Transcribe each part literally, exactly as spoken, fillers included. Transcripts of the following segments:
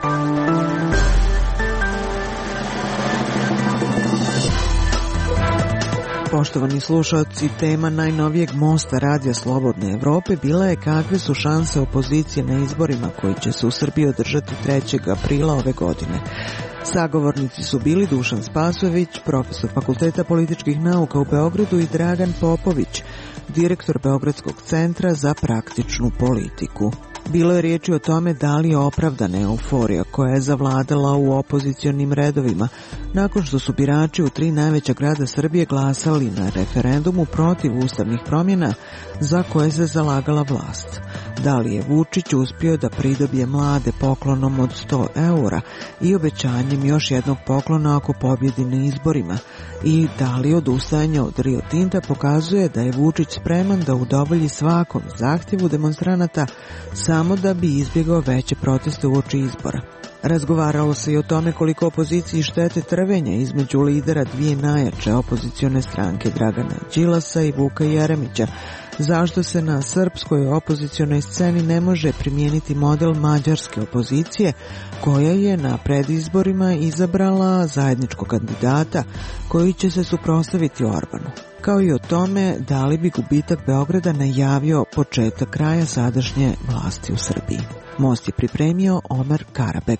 Poštovani slušalci, tema najnovijeg mosta Radija Slobodne Evrope bila je kakve su šanse opozicije na izborima koji će se u Srbiji održati trećeg aprila ove godine. Sagovornici su bili Dušan Spasojević, profesor Fakulteta političkih nauka u Beogradu, i Dragan Popović, direktor Beogradskog centra za praktičnu politiku. Bilo je riječi o tome da li je opravdana euforija koja je zavladala u opozicionim redovima nakon što su birači u tri najveća grada Srbije glasali na referendumu protiv ustavnih promjena za koje se zalagala vlast. Da li je Vučić uspio da pridobije mlade poklonom od sto eura i obećanjem još jednog poklona ako pobjedi na izborima, i da li odustajanje od Rio Tinta pokazuje da je Vučić spreman da udovolji svakom zahtjevu demonstranata samo da bi izbjegao veće proteste uoči izbora. Razgovaralo se i o tome koliko opoziciji štete trvenja između lidera dvije najjače opozicione stranke, Dragana Đilasa i Vuka Jeremića, zašto se na srpskoj opozicionoj sceni ne može primijeniti model mađarske opozicije koja je na predizborima izabrala zajedničkog kandidata koji će se suprotstaviti Orbanu, kao i o tome da li bi gubitak Beograda najavio početak kraja sadašnje vlasti u Srbiji. Most je pripremio Omer Karabeg.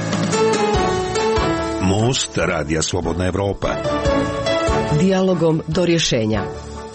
Most Radija Slobodna Evropa. Dijalogom do rješenja.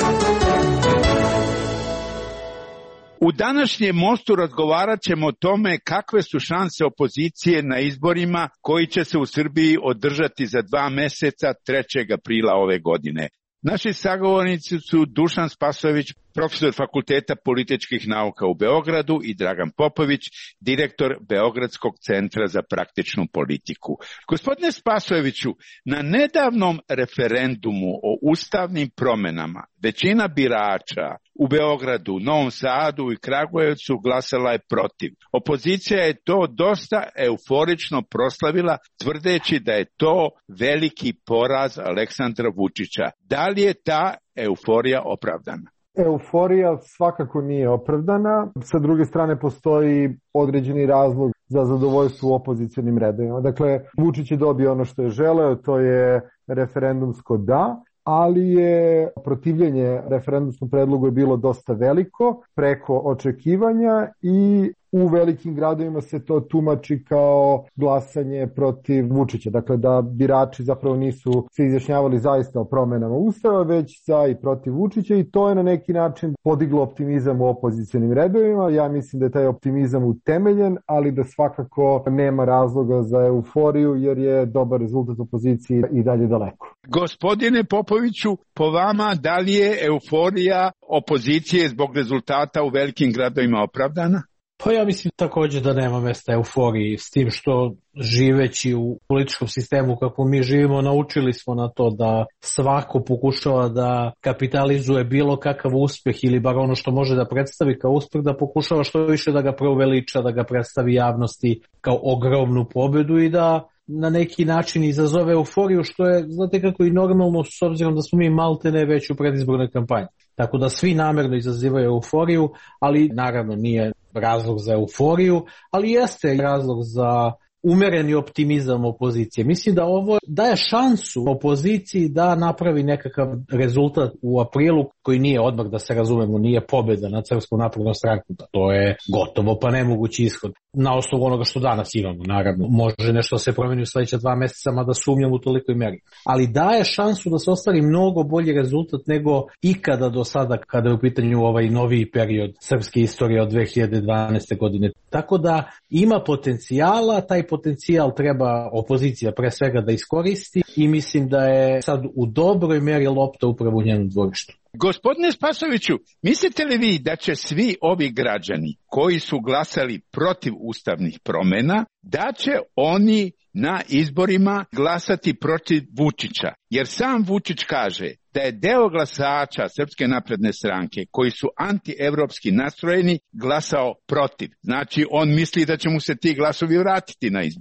U današnjem mostu razgovarat ćemo o tome kakve su šanse opozicije na izborima koji će se u Srbiji održati za dva mjeseca trećeg aprila ove godine. Naši sagovornici su Dušan Spasojević, profesor Fakulteta političkih nauka u Beogradu, i Dragan Popović, direktor Beogradskog centra za praktičnu politiku. Gospodine Spasojeviću, na nedavnom referendumu o ustavnim promjenama većina birača u Beogradu, Novom Sadu i Kragujevcu glasala je protiv. Opozicija je to dosta euforično proslavila, tvrdeći da je to veliki poraz Aleksandra Vučića. Da li je ta euforija opravdana? Euforija svakako nije opravdana. Sa druge strane postoji određeni razlog za zadovoljstvo u opozicionim redovima. Dakle, Vučić je dobio ono što je želeo, to je referendumsko da, ali je protivljenje referendumskom predlogu je bilo dosta veliko, preko očekivanja, i u velikim gradovima se to tumači kao glasanje protiv Vučića. Dakle, da birači zapravo nisu se izjašnjavali zaista o promjenama Ustava, već za i protiv Vučića, i to je na neki način podiglo optimizam u opozicionim redovima. Ja mislim da je taj optimizam utemeljen, ali da svakako nema razloga za euforiju, jer je dobar rezultat opozicije i dalje daleko. Gospodine Popoviću, po vama, da li je euforija opozicije zbog rezultata u velikim gradovima opravdana? Pa ja mislim također da nema mjesta euforiji, s tim što živeći u političkom sistemu kako mi živimo, naučili smo na to da svako pokušava da kapitalizuje bilo kakav uspjeh, ili bar ono što može da predstavi kao uspjeh, da pokušava što više da ga preuveliča, da ga predstavi javnosti kao ogromnu pobjedu i da na neki način izazove euforiju, što je, znate kako, i normalno, s obzirom da smo mi maltene već u predizbornoj kampanji. Tako da svi namjerno izazivaju euforiju, ali naravno nije razlog za euforiju, ali jeste razlog za umereni optimizam opozicije. Mislim da ovo daje šansu opoziciji da napravi nekakav rezultat u aprilu, koji nije, odmah da se razumemo, nije pobjeda nad Srpskom naprednom strankom. To je gotovo pa nemogući ishod. Na osnovu onoga što danas imamo, naravno. Može nešto se promeni u sljedeća dva mjeseca, mada sumnjam u tolikoj mjeri. Ali daje šansu da se ostvari mnogo bolji rezultat nego ikada do sada, kada je u pitanju ovaj noviji period srpske istorije od dve hiljade dvanaeste. godine. Tako da ima potencijala, taj potencijal treba opozicija pre svega da iskoristi, i mislim da je sad u dobroj mjeri lopta upravo u njenom dvorištu. Gospodine Spasojeviću, mislite li vi da će svi ovi građani koji su glasali protiv ustavnih promjena, da će oni na izborima glasati protiv Vučića? Jer sam Vučić kaže da je deo glasača Srpske napredne stranke koji su antievropski nastrojeni glasao protiv. Znači, on misli da će mu se ti glasovi vratiti na izborima.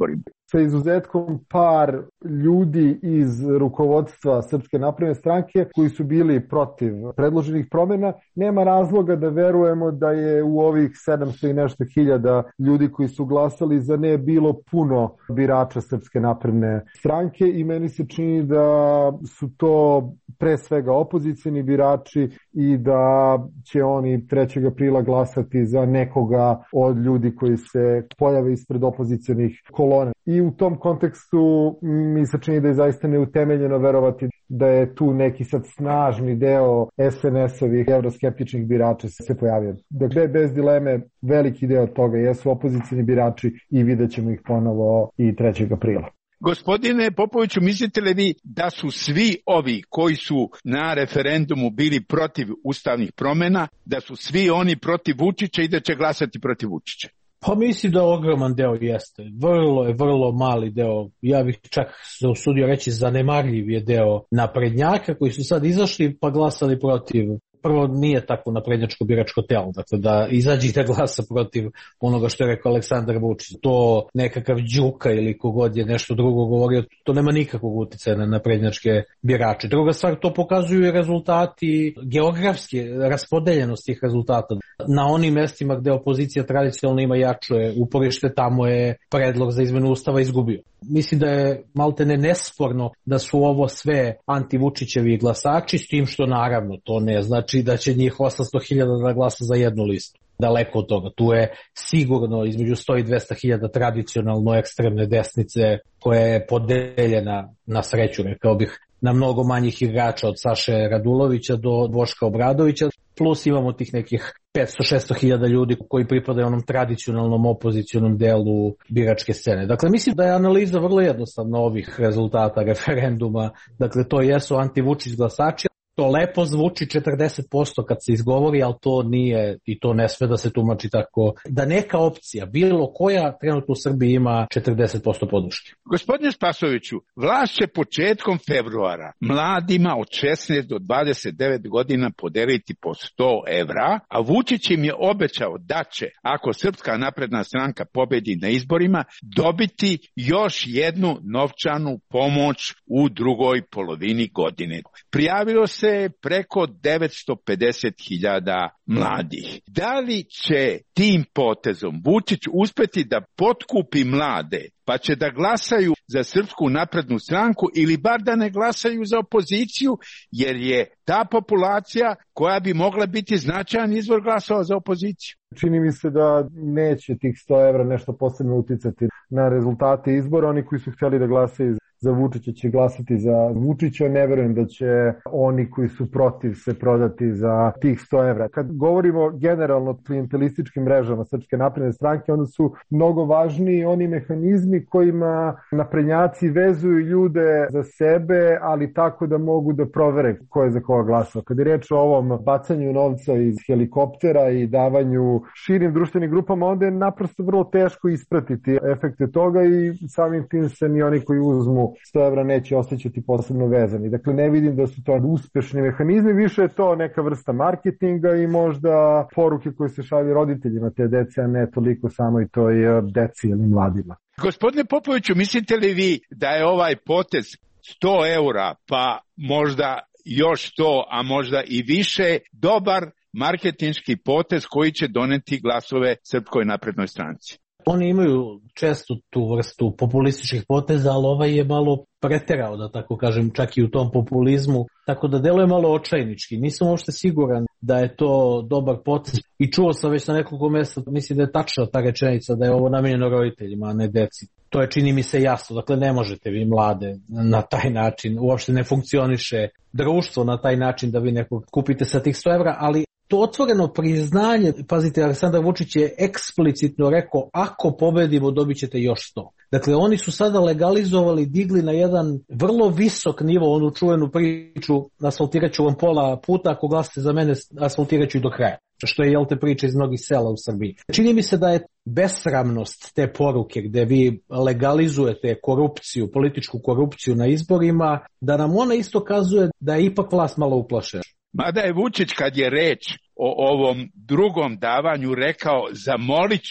sa izuzetkom par ljudi iz rukovodstva Srpske napredne stranke koji su bili protiv predloženih promjena, nema razloga da verujemo da je u ovih sedamsto i nešto hiljada ljudi koji su glasali za ne bilo puno birača Srpske napredne stranke i meni se čini da su to pre svega opozicioni birači i da će oni trećeg aprila glasati za nekoga od ljudi koji se pojave ispred opozicionih kolona. I u tom kontekstu mi se čini da je zaista neutemeljeno verovati da je tu neki sad snažni deo es en es-ovih evroskeptičnih birača se pojavio. Dakle, bez dileme, veliki deo toga jesu opozicioni birači i vidjet ćemo ih ponovo i trećeg aprila. Gospodine Popoviću, mislite li vi da su svi ovi koji su na referendumu bili protiv ustavnih promjena, da su svi oni protiv Vučića i da će glasati protiv Vučića? Pa mislim da ogroman deo jeste. Vrlo je, vrlo mali deo. Ja bih čak se usudio reći zanemarljiv je deo naprednjaka koji su sad izašli pa glasali protiv. Prvo, nije tako naprednjačko biračko telo, dakle da izađe da glasa protiv onoga što je rekao Aleksandar Vučić. To nekakav Đuka ili kogod je nešto drugo govorio, to nema nikakvog uticaja na naprednjačke birače. Druga stvar, to pokazuju i rezultati geografske raspodeljenosti tih rezultata. Na onim mestima gde opozicija tradicionalno ima jače uporište, tamo je predlog za izmenu ustava izgubio. Mislim da je maltene nesporno da su ovo sve anti-Vučićevi glasači, s tim što naravno to ne znači da će njih osamsto hiljada da glasa za jednu listu. Daleko od toga. Tu je sigurno između sto i dvesta hiljada tradicionalno ekstremne desnice koja je podeljena na sreću, rekao bih, na mnogo manjih igrača od Saše Radulovića do Boška Obradovića, plus imamo tih nekih petsto do šesto hiljada ljudi koji pripadaju onom tradicionalnom opozicionom delu biračke scene. Dakle, mislim da je analiza vrlo jednostavna ovih rezultata referenduma. Dakle, to jesu anti-Vučić glasači. To lepo zvuči četrdeset posto kad se izgovori, ali to nije i to ne sve da se tumači tako. Da neka opcija, bilo koja, trenutno u Srbiji ima četrdeset posto podrške. Gospodine Spasoviću, vlast će početkom februara mladima od šesnaest do dvadeset devet godina podeliti po sto evra, a Vučić im je obećao da će, ako Srpska napredna stranka pobedi na izborima, dobiti još jednu novčanu pomoć u drugoj polovini godine. Prijavilo se preko devetsto pedeset hiljada mladih. Da li će tim potezom Vučić uspeti da potkupi mlade, pa će da glasaju za Srpsku naprednu stranku ili bar da ne glasaju za opoziciju, jer je ta populacija koja bi mogla biti značajan izvor glasova za opoziciju? Čini mi se da neće tih sto evra nešto posebno uticati na rezultate izbora. Oni koji su htjeli da glasaju za Vučića će glasati za Vučića. Ne verujem da će oni koji su protiv se prodati za tih sto evra. Kad govorimo generalno o klijentelističkim mrežama Srpske napredne stranke, onda su mnogo važniji oni mehanizmi kojima naprednjaci vezuju ljude za sebe, ali tako da mogu da provere ko je za koga glasao. Kad je reč o ovom bacanju novca iz helikoptera i davanju širim društvenim grupama, onda je naprosto vrlo teško ispratiti efekte toga i samim tim se ni oni koji uzmu sto evra neće osjećati posebno vezani. Dakle, ne vidim da su to uspešni mehanizmi, više je to neka vrsta marketinga i možda poruke koje se šalju roditeljima te dece, a ne toliko samo i toj deci ili mladima. Gospodine Popoviću, mislite li vi da je ovaj potez sto eura, pa možda još to, a možda i više, dobar marketinški potez koji će doneti glasove Srpskoj naprednoj stranci? Oni imaju često tu vrstu populističkih poteza, ali ovaj je malo preterao, da tako kažem, čak i u tom populizmu, tako da deluje malo očajnički. Nisam uopšte siguran da je to dobar potez i čuo sam već na nekoliko mjesta, mislim da je tačna ta rečenica da je ovo namijenjeno roditeljima, a ne deci. To je, čini mi se, jasno. Dakle, ne možete vi mlade na taj način, uopšte ne funkcioniše društvo na taj način da vi nekog kupite sa tih sto evra, ali to otvoreno priznanje, pazite, Aleksandar Vučić je eksplicitno rekao, ako pobedimo dobit ćete još sto. Dakle, oni su sada legalizovali, digli na jedan vrlo visok nivo onu čuvenu priču, asfaltirat ću vam pola puta, ako glasite za mene, asfaltirat ću i do kraja. Što je, jel te, priča iz mnogih sela u Srbiji. Čini mi se da je besramnost te poruke gde vi legalizujete korupciju, političku korupciju na izborima, da nam ona isto kazuje da je ipak vlast malo uplašena. Mada je Vučić, kad je reč o ovom drugom davanju, rekao, zamolit ću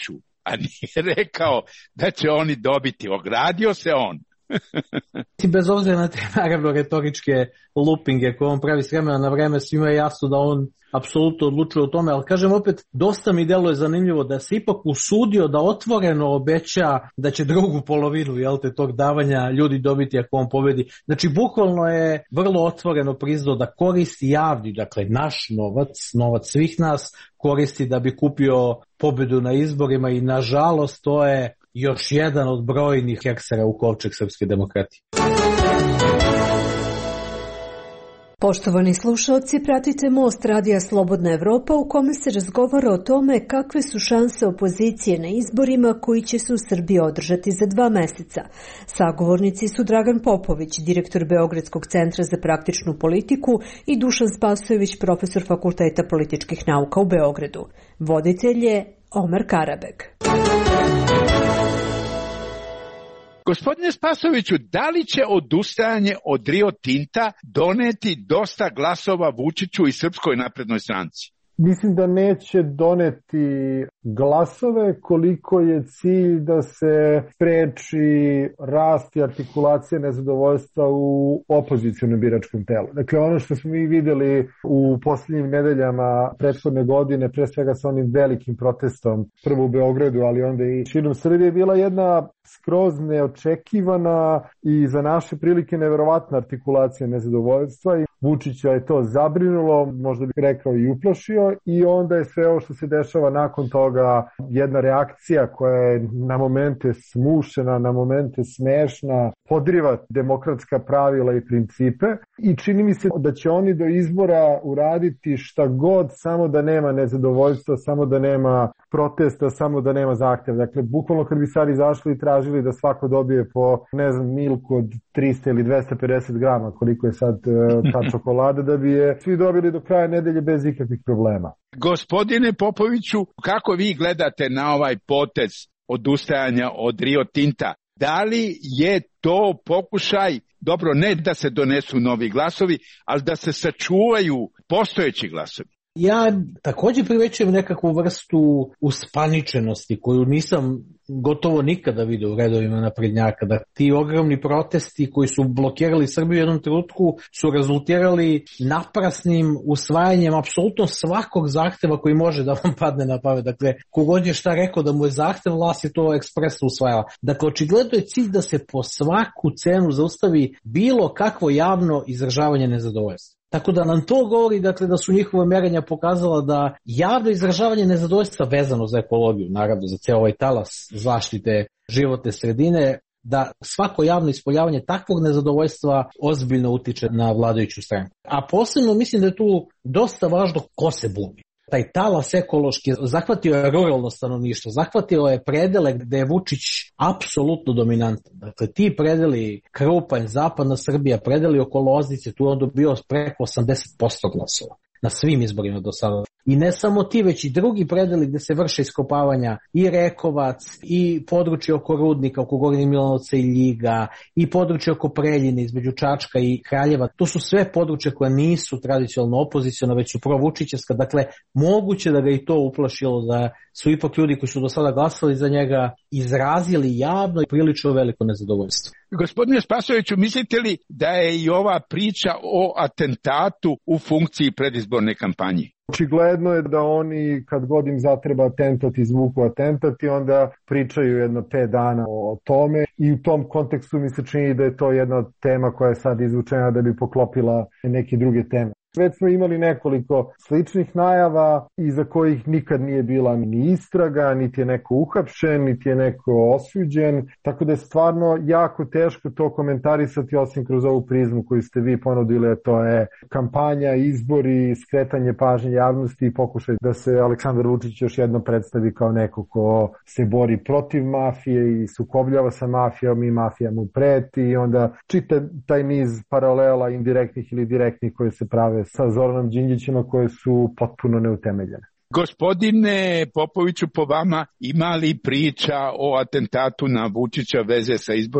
a nije rekao da će oni dobiti. Ogradio se on. Bez obzira na te naravno retoričke lupinge koje on pravi s vremena na vreme, svima je jasno da on apsolutno odlučuje o tome, ali kažem opet, dosta mi deluje zanimljivo da se ipak usudio da otvoreno obeća da će drugu polovinu, jel te, tog davanja ljudi dobiti ako on pobedi. Znači, bukvalno je vrlo otvoreno priznao da koristi javni, dakle naš novac, novac svih nas, koristi da bi kupio pobedu na izborima i nažalost to je još jedan od brojnih heksera u kovčeg srpske demokratije. Poštovani slušalci, pratite Most Radija Slobodna Evropa u kome se razgovara o tome kakve su šanse opozicije na izborima koji će se u Srbiji održati za dva meseca. Sagovornici su Dragan Popović, direktor Beogradskog centra za praktičnu politiku, i Dušan Spasojević, profesor Fakulteta političkih nauka u Beogradu. Voditelj je Omer Karabeg. Gospodine Spasoviću, da li će odustajanje od Rio Tinta doneti dosta glasova Vučiću i Srpskoj naprednoj stranci? Mislim da neće doneti glasove koliko je cilj da se spreči rast i artikulacija nezadovoljstva u opozicionom biračkom telu. Dakle, ono što smo mi videli u posljednjim nedeljama prethodne godine, pre svega sa onim velikim protestom, prvo u Beogradu, ali onda i širom Srbije, bila jedna skroz neočekivana i za naše prilike neverovatna artikulacija nezadovoljstva i Vučića je to zabrinulo, možda bih rekao i uplašio, i onda je sve ovo što se dešava nakon toga jedna reakcija koja je na momente smušena, na momente smešna, podriva demokratska pravila i principe, i čini mi se da će oni do izbora uraditi šta god, samo da nema nezadovoljstva, samo da nema protesta, samo da nema zahtjeva. Dakle, bukvalno kad bi sad izašli i tražili da svako dobije po, ne znam, milku od trista ili dvesta pedeset grama, koliko je sad ta čokolada, da bi je svi dobili do kraja nedelje bez ikakvih problema. Gospodine Popoviću, kako vi gledate na ovaj potez odustajanja od Rio Tinta? Da li je to pokušaj, dobro, ne da se donesu novi glasovi, ali da se sačuvaju postojeći glasovi? Ja također primećujem nekakvu vrstu uspaničenosti koju nisam gotovo nikada vidio u redovima naprednjaka, da ti ogromni protesti koji su blokirali Srbiju u jednom trenutku su rezultirali naprasnim usvajanjem apsolutno svakog zahteva koji može da vam padne na pamet. Dakle, kogod je šta rekao da mu je zahtev, vlast je to ekspresno usvajala. Dakle, očigledno je cilj da se po svaku cenu zaustavi bilo kakvo javno izražavanje nezadovoljstva. Tako da nam to govori, dakle, da su njihova merenja pokazala da javno izražavanje nezadovoljstva vezano za ekologiju, naravno za cijel ovaj talas zaštite životne sredine, da svako javno ispoljavanje takvog nezadovoljstva ozbiljno utiče na vladajuću stranku. A posebno mislim da je tu dosta važno ko se buni. Taj talas ekološki zahvatio je ruralno stanovništvo, zahvatio je predele gde je Vučić apsolutno dominantan. Dakle, ti predeli, Krupanj, zapadna Srbija, predeli oko Loznice, tu je on dobio preko osamdeset posto glasova na svim izborima do sada. I ne samo ti, već i drugi predeli gde se vrše iskopavanja, i Rekovac, i područje oko Rudnika, oko Gornjeg Milanovca i Ljiga, i područje oko Preljine između Čačka i Kraljeva. To su sve područje koje nisu tradicionalno opoziciona, već su provučićevska. Dakle, moguće da ga i to uplašilo, da su ipak ljudi koji su do sada glasali za njega izrazili javno i prilično veliko nezadovoljstvo. Gospodine Spasojeviću, mislite li da je i ova priča o atentatu u funkciji predizborne kampanje? Očigledno je da oni kad god im zatreba atentat izvuku atentat i onda pričaju jedno pet dana o tome, i u tom kontekstu mi se čini da je to jedna od tema koja je sad izvučena da bi poklopila neke druge teme. Već smo imali nekoliko sličnih najava iza kojih nikad nije bila ni istraga, niti je neko uhapšen, niti je neko osuđen, tako da je stvarno jako teško to komentarisati osim kroz ovu prizmu koju ste vi ponudili, a to je kampanja, izbori, skretanje pažnje javnosti i pokušaj da se Aleksandar Vučić još jednom predstavi kao neko ko se bori protiv mafije i sukobljava sa mafijom i mafija mu preti, i onda čita taj niz paralela indirektnih ili direktnih koje se prave sa Zoranom Đinđićima koje su potpuno neutemeljene. Gospodine Popoviću, po vama ima li priča o atentatu na Vučića veze sa izborima?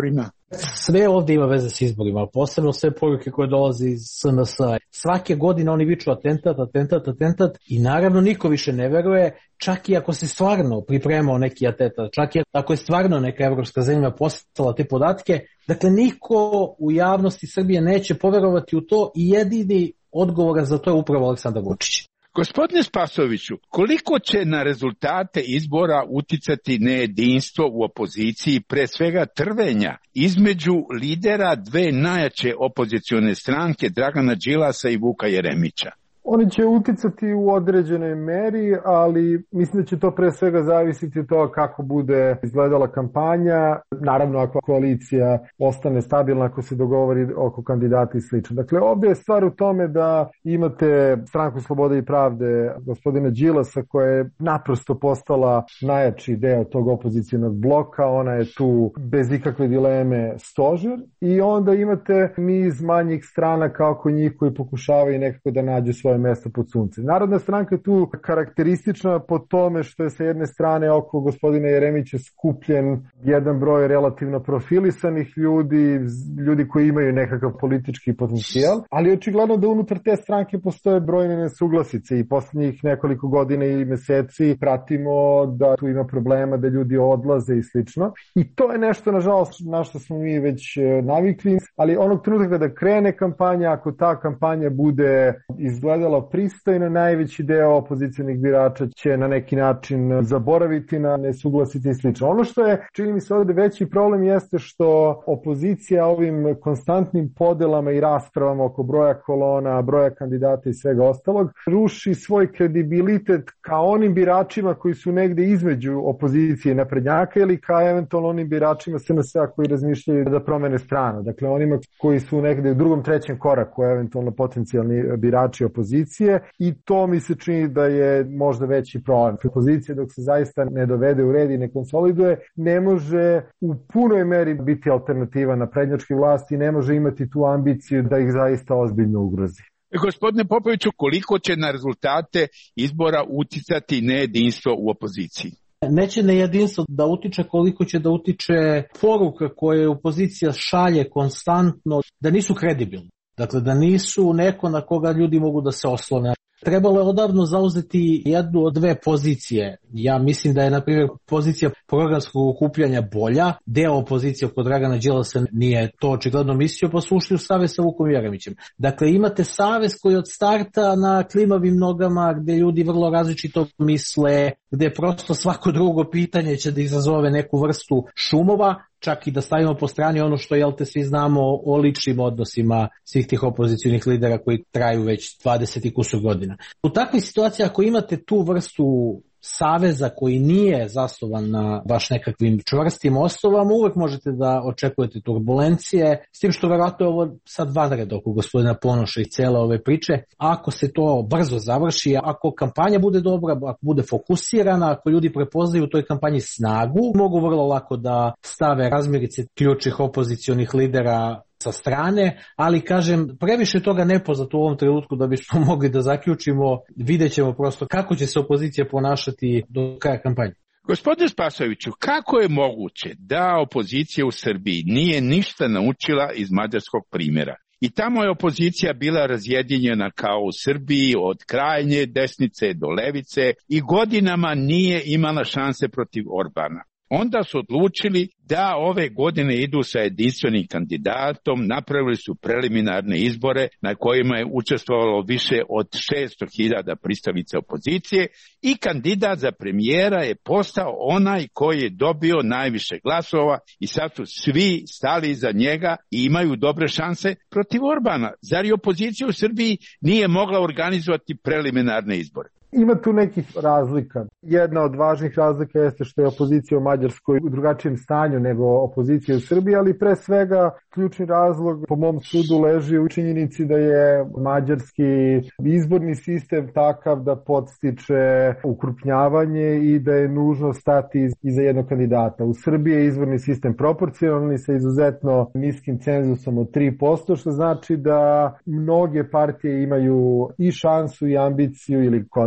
Sve ovdje ima veze s izborima, posebno sve poruke koje dolaze iz S N S. Svake godine oni viču atentat, atentat, atentat i naravno niko više ne veruje, čak i ako se stvarno pripremao neki atentat, čak i ako je stvarno neka evropska zemlja poslala te podatke. Dakle, niko u javnosti Srbije neće poverovati u to i jedini odgovor za to je upravo Aleksandar Vučić. Gospodine Spasoviću, koliko će na rezultate izbora uticati nejedinstvo u opoziciji, pre svega trvenja između lidera dve najjače opozicione stranke, Dragana Đilasa i Vuka Jeremića? Oni će uticati u određenoj meri, ali mislim da će to pre svega zavisiti od toga kako bude izgledala kampanja. Naravno, ako koalicija ostane stabilna, ako se dogovori oko kandidata i slično. Dakle, ovdje je stvar u tome da imate Stranku slobode i pravde gospodina Đilasa, koja je naprosto postala najjači deo tog opozicionog bloka. Ona je tu bez ikakve dileme stožer. I onda imate niz manjih stranaka oko njih koji pokušavaju nekako da nađu svoje mesto pod suncem. Narodna stranka je tu karakteristična po tome što je sa jedne strane oko gospodina Jeremića skupljen jedan broj relativno profilisanih ljudi, ljudi koji imaju nekakav politički potencijal, ali očigledno da unutar te stranke postoje brojne nesuglasice i poslednjih nekoliko godina i meseci pratimo da tu ima problema, da ljudi odlaze i slično. I to je nešto, nažalost, na što smo mi već navikli, ali onog trenutka kada krene kampanja, ako ta kampanja bude izgledala pristojno, najveći deo opozicionih birača će na neki način zaboraviti na nesuglasice i slično. Ono što je, čini mi se ovdje veći problem jeste što opozicija ovim konstantnim podelama i raspravama oko broja kolona, broja kandidata i svega ostalog, ruši svoj kredibilitet ka onim biračima koji su negde između opozicije i naprednjaka ili ka eventualno onim biračima S N S-a koji razmišljaju da promene stranu. Dakle, onima koji su negde u drugom, trećem koraku, eventualno potencijalni birači opozicije. I to mi se čini da je možda veći problem. Opozicija dok se zaista ne dovede u red i ne konsoliduje, ne može u punoj meri biti alternativa na prednjačke vlasti i ne može imati tu ambiciju da ih zaista ozbiljno ugrozi. Gospodine Popoviću, koliko će na rezultate izbora uticati nejedinstvo u opoziciji? Neće nejedinstvo da utiče koliko će da utiče poruka koje opozicija šalje konstantno, da nisu kredibilni. Dakle, da nisu neko na koga ljudi mogu da se oslone. Trebalo je odavno zauzeti jednu od dve pozicije. Ja mislim da je, na primjer, pozicija programskog okupljanja bolja. Deo opozicije oko Dragana Đilasa nije to očigledno mislio, pa su ušli u savez sa Vukom Jeremićem. Dakle, imate savez koji od starta na klimavim nogama, gde ljudi vrlo različito misle, gde prosto svako drugo pitanje će da izazove neku vrstu šumova, čak i da stavimo po strani ono što, jel te, svi znamo o ličnim odnosima svih tih opozicionih lidera koji traju već dvadeset i kusur godina. U takvoj situaciji, ako imate tu vrstu saveza koji nije zasnovan na baš nekakvim čvrstim osnovama, uvek možete da očekujete turbulencije, s tim što verovatno je ovo sad vanred oko gospodina Ponoša i cijele ove priče. Ako se to brzo završi, ako kampanja bude dobra, ako bude fokusirana, ako ljudi prepoznaju u toj kampanji snagu, mogu vrlo lako da stave razmirice ključnih opozicionih lidera sa strane, ali kažem, previše toga nepoznato u ovom trenutku da bismo mogli da zaključimo. Vidjet ćemo prosto kako će se opozicija ponašati do kraja kampanje. Gospodine Spasoviću, kako je moguće da opozicija u Srbiji nije ništa naučila iz mađarskog primjera? I tamo je opozicija bila razjedinjena kao u Srbiji, od krajnje desnice do levice, i godinama nije imala šanse protiv Orbana. Onda su odlučili da ove godine idu sa jedinstvenim kandidatom, napravili su preliminarne izbore na kojima je učestvovalo više od šesto hiljada pristalica opozicije i kandidat za premijera je postao onaj koji je dobio najviše glasova i sad su svi stali iza njega i imaju dobre šanse protiv Orbana. Zar i opozicija u Srbiji nije mogla organizovati preliminarne izbore? Ima tu nekih razlika. Jedna od važnih razlika jeste što je opozicija u Mađarskoj u drugačijem stanju nego opozicija u Srbiji, ali pre svega ključni razlog po mom sudu leži u činjenici da je mađarski izborni sistem takav da podstiče ukrupnjavanje i da je nužno stati iza jednog kandidata. U Srbiji je izborni sistem proporcionalni sa izuzetno niskim cenzusom od tri posto, što znači da mnoge partije imaju i šansu i ambiciju ili koaliciju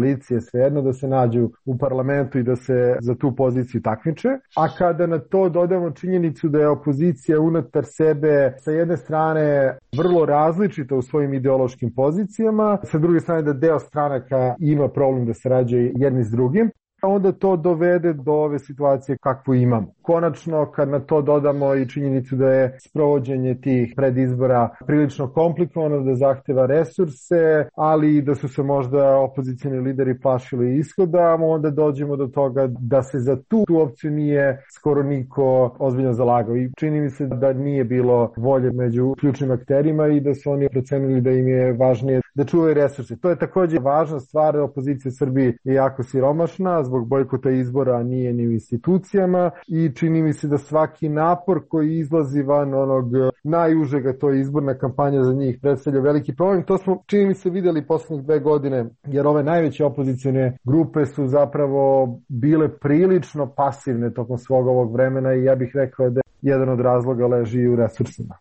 koalicije, svejedno da se nađu u parlamentu i da se za tu poziciju takmiče. A kada na to dodamo činjenicu da je opozicija unutar sebe sa jedne strane vrlo različita u svojim ideološkim pozicijama, sa druge strane da deo stranaka ima problem da sarađuje jedni s drugim, onda to dovede do ove situacije kakvu imamo. Konačno, kad na to dodamo i činjenicu da je sprovođenje tih predizbora prilično komplikovano, da zahteva resurse, ali i da su se možda opozicioni lideri plašili ishoda, onda dođemo do toga da se za tu, tu opciju nije skoro niko ozbiljno zalagao. I čini mi se da nije bilo volje među ključnim akterima i da su oni procenili da im je važnije da čuvaju resurse. To je takođe važna stvar, opozicija Srbiji je jako siromašna, zbog bojkota izbora nije ni u institucijama i čini mi se da svaki napor koji izlazi van onog najužega, to je izborna kampanja za njih, predstavlja veliki problem. To smo, čini mi se, videli poslednjih dve godine, jer ove najveće opozicione grupe su zapravo bile prilično pasivne tokom svog ovog vremena i ja bih rekao da jedan od razloga leži u resursima.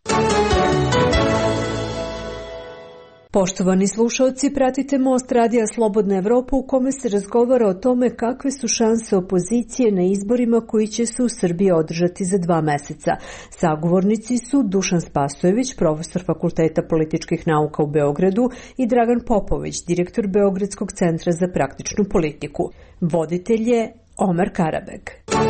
Poštovani slušalci, pratite Most Radija Slobodna Evropa u kome se razgovara o tome kakve su šanse opozicije na izborima koji će se u Srbiji održati za dva meseca. Sagovornici su Dušan Spasojević, profesor Fakulteta političkih nauka u Beogradu, i Dragan Popović, direktor Beogradskog centra za praktičnu politiku. Voditelj je Omer Karabeg.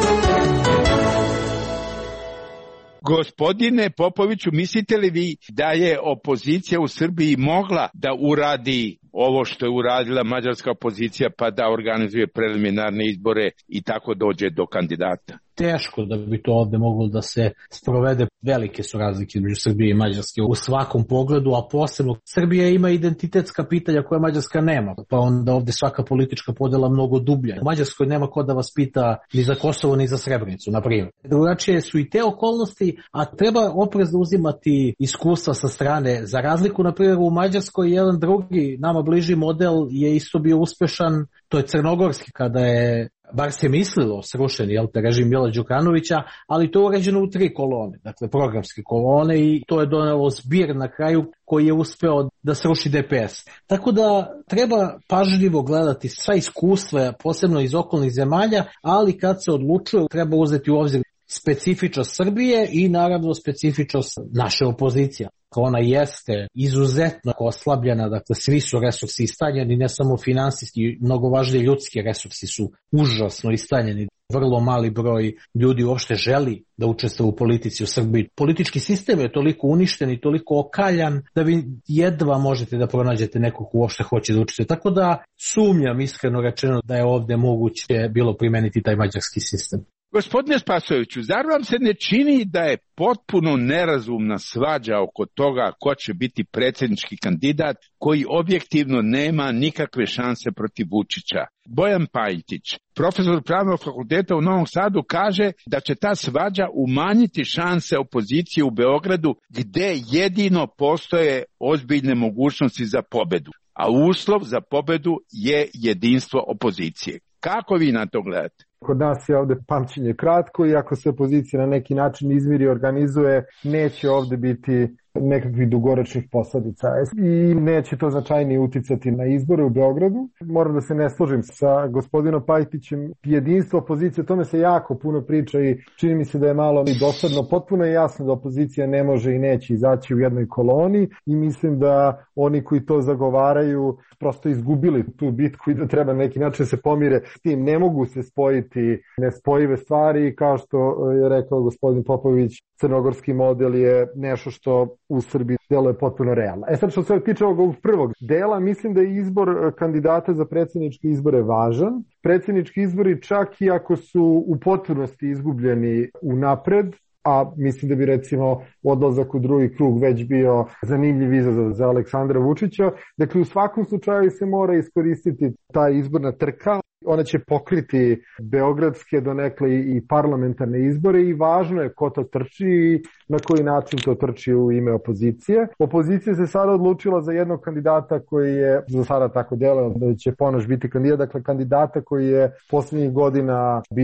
Gospodine Popoviću, mislite li vi da je opozicija u Srbiji mogla da uradi ovo što je uradila mađarska opozicija, pa da organizuje preliminarne izbore i tako dođe do kandidata? Teško da bi to ovde moglo da se sprovede. Velike su razlike između Srbije i Mađarske u svakom pogledu, a posebno Srbija ima identitetska pitanja koje Mađarska nema, pa onda ovde svaka politička podela mnogo dublja. U Mađarskoj nema ko da vas pita ni za Kosovo ni za Srebrenicu, na primjer. Drugačije su i te okolnosti, a treba oprezno uzimati iskustva sa strane. Za razliku, na primjer, u Mađarskoj jedan drugi, nama bliži model je isto bio uspešan, to je crnogorski, kada je bar se mislilo srušen, jel te, režim Mila Đukanovića, ali to je uređeno u tri kolone, dakle programske kolone, i to je donelo zbir na kraju koji je uspeo da sruši D P S. Tako da treba pažljivo gledati sva iskustva, posebno iz okolnih zemalja, ali kad se odlučuje treba uzeti u obzir specifičnost Srbije i naravno specifičnost naše opozicije. Ona jeste izuzetno oslabljena, dakle svi su resursi istanjeni, ne samo finansijski, mnogo važnije ljudski resursi su užasno istanjeni. Vrlo mali broj ljudi uopšte želi da učestvuje u politici u Srbiji. Politički sistem je toliko uništen i toliko okaljan da vi jedva možete da pronađete nekog ko uopšte hoće da učestvuje. Tako da sumnjam, iskreno rečeno, da je ovde moguće bilo primeniti taj mađarski sistem. Gospodine Spasojeviću, zar vam se ne čini da je potpuno nerazumna svađa oko toga ko će biti predsjednički kandidat koji objektivno nema nikakve šanse protiv Vučića? Bojan Pajtić, profesor Pravnog fakulteta u Novom Sadu, kaže da će ta svađa umanjiti šanse opozicije u Beogradu, gde jedino postoje ozbiljne mogućnosti za pobedu, a uslov za pobedu je jedinstvo opozicije. Kako vi na to gledate? Kod nas je ovde pamćenje kratko i ako se opozicija na neki način izmiri i organizuje, neće ovde biti nekakvih dugoročnih posledica i neće to značajnije uticati na izbore u Beogradu. Moram da se ne složim sa gospodinom Pajtićem. Jedinstvo opozicije, o tome se jako puno priča i čini mi se da je malo i dosadno. Potpuno je jasno da opozicija ne može i neće izaći u jednoj koloni i mislim da oni koji to zagovaraju prosto izgubili tu bitku i da treba na neki način se pomire s tim. Ne mogu se spojiti nespojive stvari, kao što je rekao gospodin Popović, crnogorski model je nešto što u Srbiji deluje potpuno realno. E sad, što se tiče ovog prvog dela, mislim da je izbor kandidata za predsjedničke izbore važan. Predsjednički izbori, čak i ako su u potpunosti izgubljeni unapred, a mislim da bi recimo odlazak u drugi krug već bio zanimljiv izazov za Aleksandra Vučića. Dakle, u svakom slučaju se mora iskoristiti ta izborna trka. Ona će pokriti beogradske donekle i parlamentarne izbore i važno je ko to trči i na koji način to trči u ime opozicije. Opozicija se sada odlučila za jednog kandidata koji je za sada tako delao da će Ponoš biti kandidat, dakle kandidata koji je poslednjih godina bio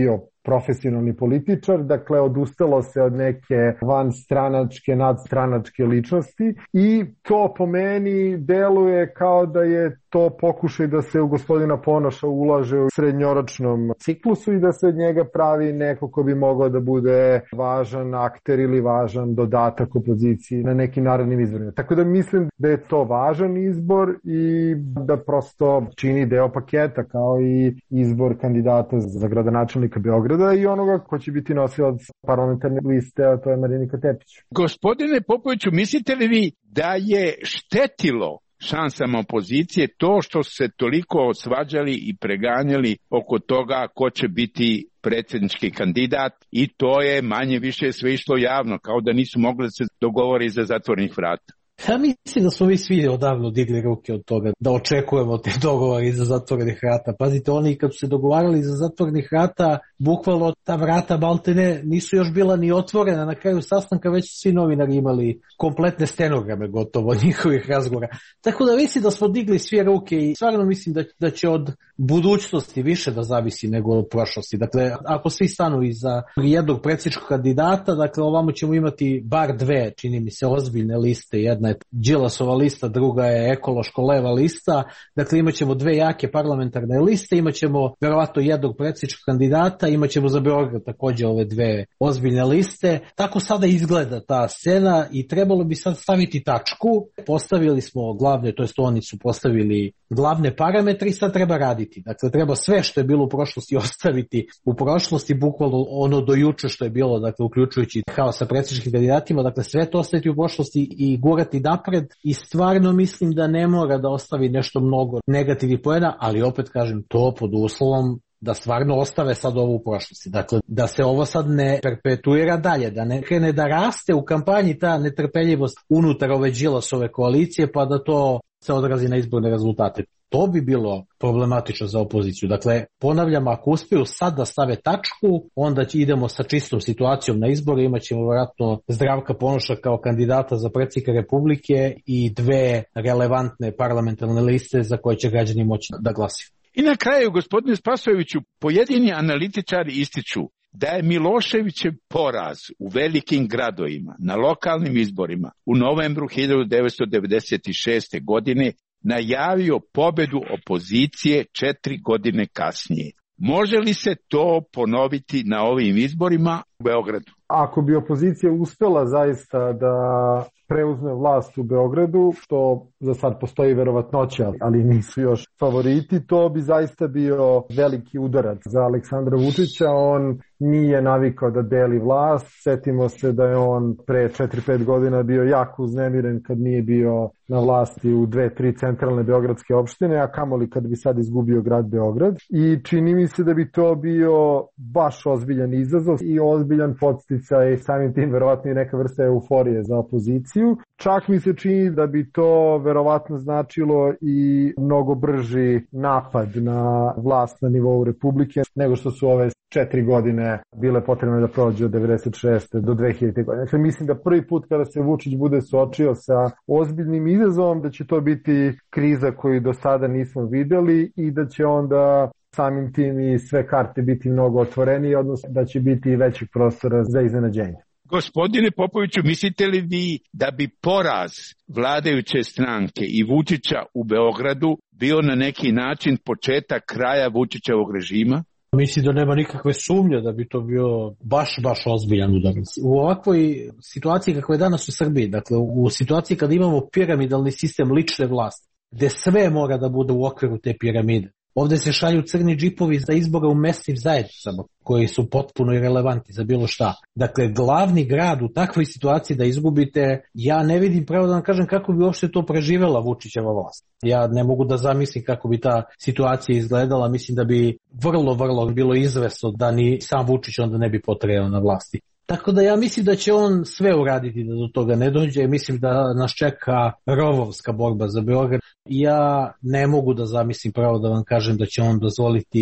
profesionalni političar, dakle odustalo se od neke vanstranačke, nadstranačke ličnosti i to po meni deluje kao da je to pokušaj da se u gospodina Ponoša ulaže u srednjoročnom ciklusu i da se od njega pravi neko ko bi mogao da bude važan akter ili važan dodatak opoziciji na nekim narednim izborima. Tako da mislim da je to važan izbor i da prosto čini deo paketa kao i izbor kandidata za gradonačelnika Beograda i onoga ko će biti nosilac parlamentarne liste, a to je Marinika Tepić. Gospodine Popoviću, mislite li vi da je štetilo šansama opozicije to što su se toliko svađali i preganjali oko toga ko će biti predsjednički kandidat i to je manje više sve išlo javno, kao da nisu mogli da se dogovori iza zatvorenih vrata? Ja mislim da smo mi svi odavno digli ruke od toga, da očekujemo te dogovore iza zatvorenih vrata. Pazite, oni kad su se dogovarali iza zatvorenih vrata, bukvalno ta vrata maltene nisu još bila ni otvorena. Na kraju sastanka već svi novinari imali kompletne stenograme gotovo od njihovih razgovora. Tako da mislim da smo digli svi ruke i stvarno mislim da, da će od budućnosti više da zavisi nego od prošlosti. Dakle, ako svi stanu iza jednog predsjedničkog kandidata, dakle ovamo ćemo imati bar dve, čini mi se, ozbiljne liste. Jedna je Đilasova lista, druga je ekološko-leva lista. Dakle, imat ćemo dve jake parlamentarne liste, imat ćemo verovatno jednog predsjedničkog kandidata, imat ćemo za Beograd također ove dve ozbiljne liste. Tako sada izgleda ta scena i trebalo bi sad staviti tačku. Postavili smo glavne, to jest oni su postavili glavne parametre i sad treba raditi. Dakle, treba sve što je bilo u prošlosti ostaviti u prošlosti, bukvalno ono do juče što je bilo, dakle, uključujući haos sa predsjedničkim kandidatima, dakle, sve to ostaviti u prošlosti i gurati napred i stvarno mislim da ne mora da ostavi nešto mnogo negativnih poena, ali opet kažem to pod uslovom da stvarno ostave sad ovo u prošlosti. Dakle, da se ovo sad ne perpetuira dalje, da ne krene da raste u kampanji ta netrpeljivost unutar ove Đilasove koalicije, pa da to se odrazi na izborne rezultate. To bi bilo problematično za opoziciju. Dakle, ponavljam, ako uspiju sad da stave tačku, onda idemo sa čistom situacijom na izbore, imat ćemo vjerojatno Zdravka Ponoša kao kandidata za predsjednika Republike i dve relevantne parlamentarne liste za koje će građani moći da glasaju. I na kraju, gospodine Spasojeviću, pojedini analitičari ističu da je Miloševićev poraz u velikim gradovima na lokalnim izborima u novembru hiljadu devetsto devedeset šeste. godine najavio pobedu opozicije četiri godine kasnije. Može li se to ponoviti na ovim izborima u Beogradu? Ako bi opozicija uspela zaista da preuzme vlast u Beogradu, što za sad postoji verovatnoća, ali nisu još favoriti, to bi zaista bio veliki udarac za Aleksandra Vučića. On nije navikao da deli vlast. Setimo se da je on pre četiri pet godina bio jako uznemiren kad nije bio na vlasti u dve, tri centralne beogradske opštine, a kamoli kad bi sad izgubio grad Beograd. I čini mi se da bi to bio baš ozbiljan izazov i ozbiljan podsticaj, samim tim verovatno i neka vrsta euforije za opoziciju. Čak mi se čini da bi to verovatno značilo i mnogo brži napad na vlast na nivou Republike nego što su ove četiri godine bile potrebne da prođe od devedeset šeste do dve hiljadite. godine. Dakle, mislim da prvi put kada se Vučić bude suočio sa ozbiljnim izazovom, da će to biti kriza koju do sada nismo videli i da će onda samim tim i sve karte biti mnogo otvorenije, odnosno da će biti većeg prostora za iznenađenje. Gospodine Popoviću, mislite li vi da bi poraz vladajuće stranke i Vučića u Beogradu bio na neki način početak kraja Vučićevog režima? Mislim da nema nikakve sumnje da bi to bio baš, baš ozbiljan udarac. U ovakvoj situaciji kakva je danas u Srbiji, dakle u situaciji kada imamo piramidalni sistem lične vlasti, gde sve mora da bude u okviru te piramide. Ovde se šalju crni džipovi za izbore u mesnim zajednicama koji su potpuno irelevantni za bilo šta. Dakle, glavni grad u takvoj situaciji da izgubite, ja ne vidim pravo da vam kažem kako bi uopšte to preživela Vučićeva vlast. Ja ne mogu da zamislim kako bi ta situacija izgledala. Mislim da bi vrlo, vrlo bilo izvesno da ni sam Vučić onda ne bi potrajao na vlasti. Tako da ja mislim da će on sve uraditi da do toga ne dođe. Mislim da nas čeka rovovska borba za Beograd. Ja ne mogu da zamislim pravo da vam kažem da će on dozvoliti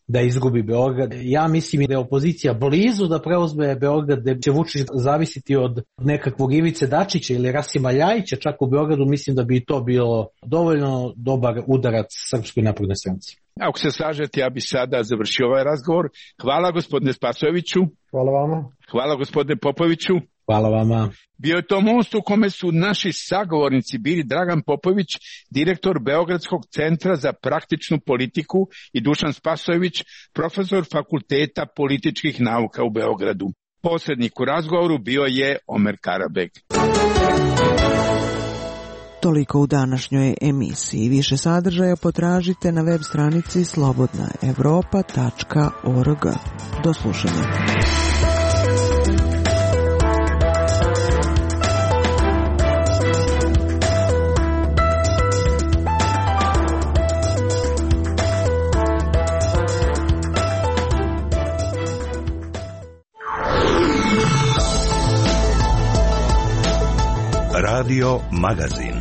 da izgubi Beograd. Ja mislim da je opozicija blizu da preuzme Beograd, da će Vučić zavisiti od nekakvog Ivice Dačića ili Rasima Ljajića čak u Beogradu. Mislim da bi to bilo dovoljno dobar udarac Srpskoj naprednoj stranci. Ako se slažete, ja bi sada završio ovaj razgovor. Hvala gospodine Spasojeviću. Hvala vama. Hvala gospodine Popoviću. Hvala vama. Bio je to most u kome su naši sagovornici bili Dragan Popović, direktor Beogradskog centra za praktičnu politiku, i Dušan Spasojević, profesor Fakulteta političkih nauka u Beogradu. Posrednik u razgovoru bio je Omer Karabek. Toliko u današnjoj emisiji. Više sadržaja potražite na web stranici slobodna evropa tačka org. Do slušanja. Radio Magazin.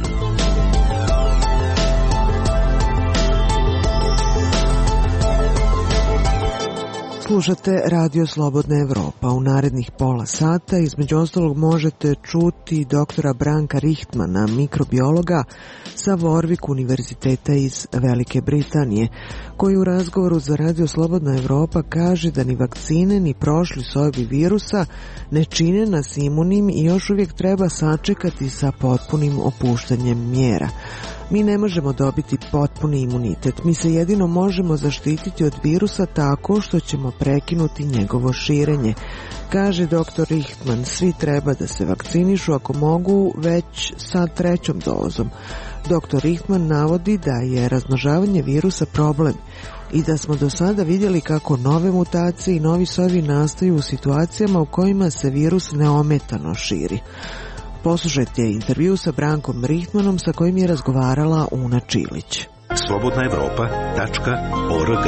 Slušate Radio Slobodna Evropa. U narednih pola sata između ostalog možete čuti doktora Branka Richtmana, mikrobiologa sa Warwick univerziteta iz Velike Britanije, koji u razgovoru za Radio Slobodna Evropa kaže da ni vakcine ni prošli sojevi virusa ne čine nas imunim i još uvijek treba sačekati sa potpunim opuštanjem mjera. Mi ne možemo dobiti potpuni imunitet, mi se jedino možemo zaštititi od virusa tako što ćemo prekinuti njegovo širenje, kaže doktor Richtman. Svi treba da se vakcinišu ako mogu već sa trećom dozom. doktor Richtman navodi da je razmnožavanje virusa problem i da smo do sada vidjeli kako nove mutacije i novi sojevi nastaju u situacijama u kojima se virus neometano širi. Poslušajte intervju sa Brankom Richtmanom sa kojim je razgovarala Una Čilić. slobodna evropa tačka org.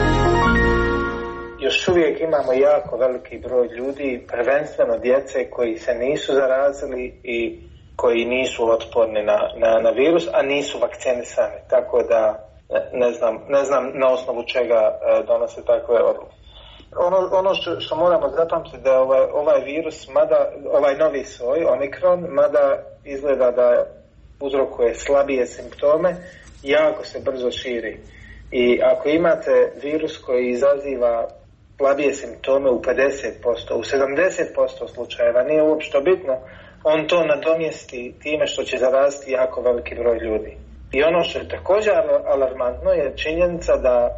Još uvijek imamo jako veliki broj ljudi, prvenstveno djece koji se nisu zarazili i koji nisu otporni na, na, na virus, a nisu vakcinisani. Tako da ne znam, ne znam na osnovu čega donose takve odluke. Ono, ono što, što moramo zapamtiti da ovaj, ovaj virus, mada, ovaj novi soj, Omikron, mada izgleda da uzrokuje slabije simptome, jako se brzo širi. I ako imate virus koji izaziva slabije simptome u pedeset posto, u sedamdeset posto slučajeva, nije uopšte bitno, on to nadomjesti time što će zaraziti jako veliki broj ljudi. I ono što je također alarmantno je činjenica da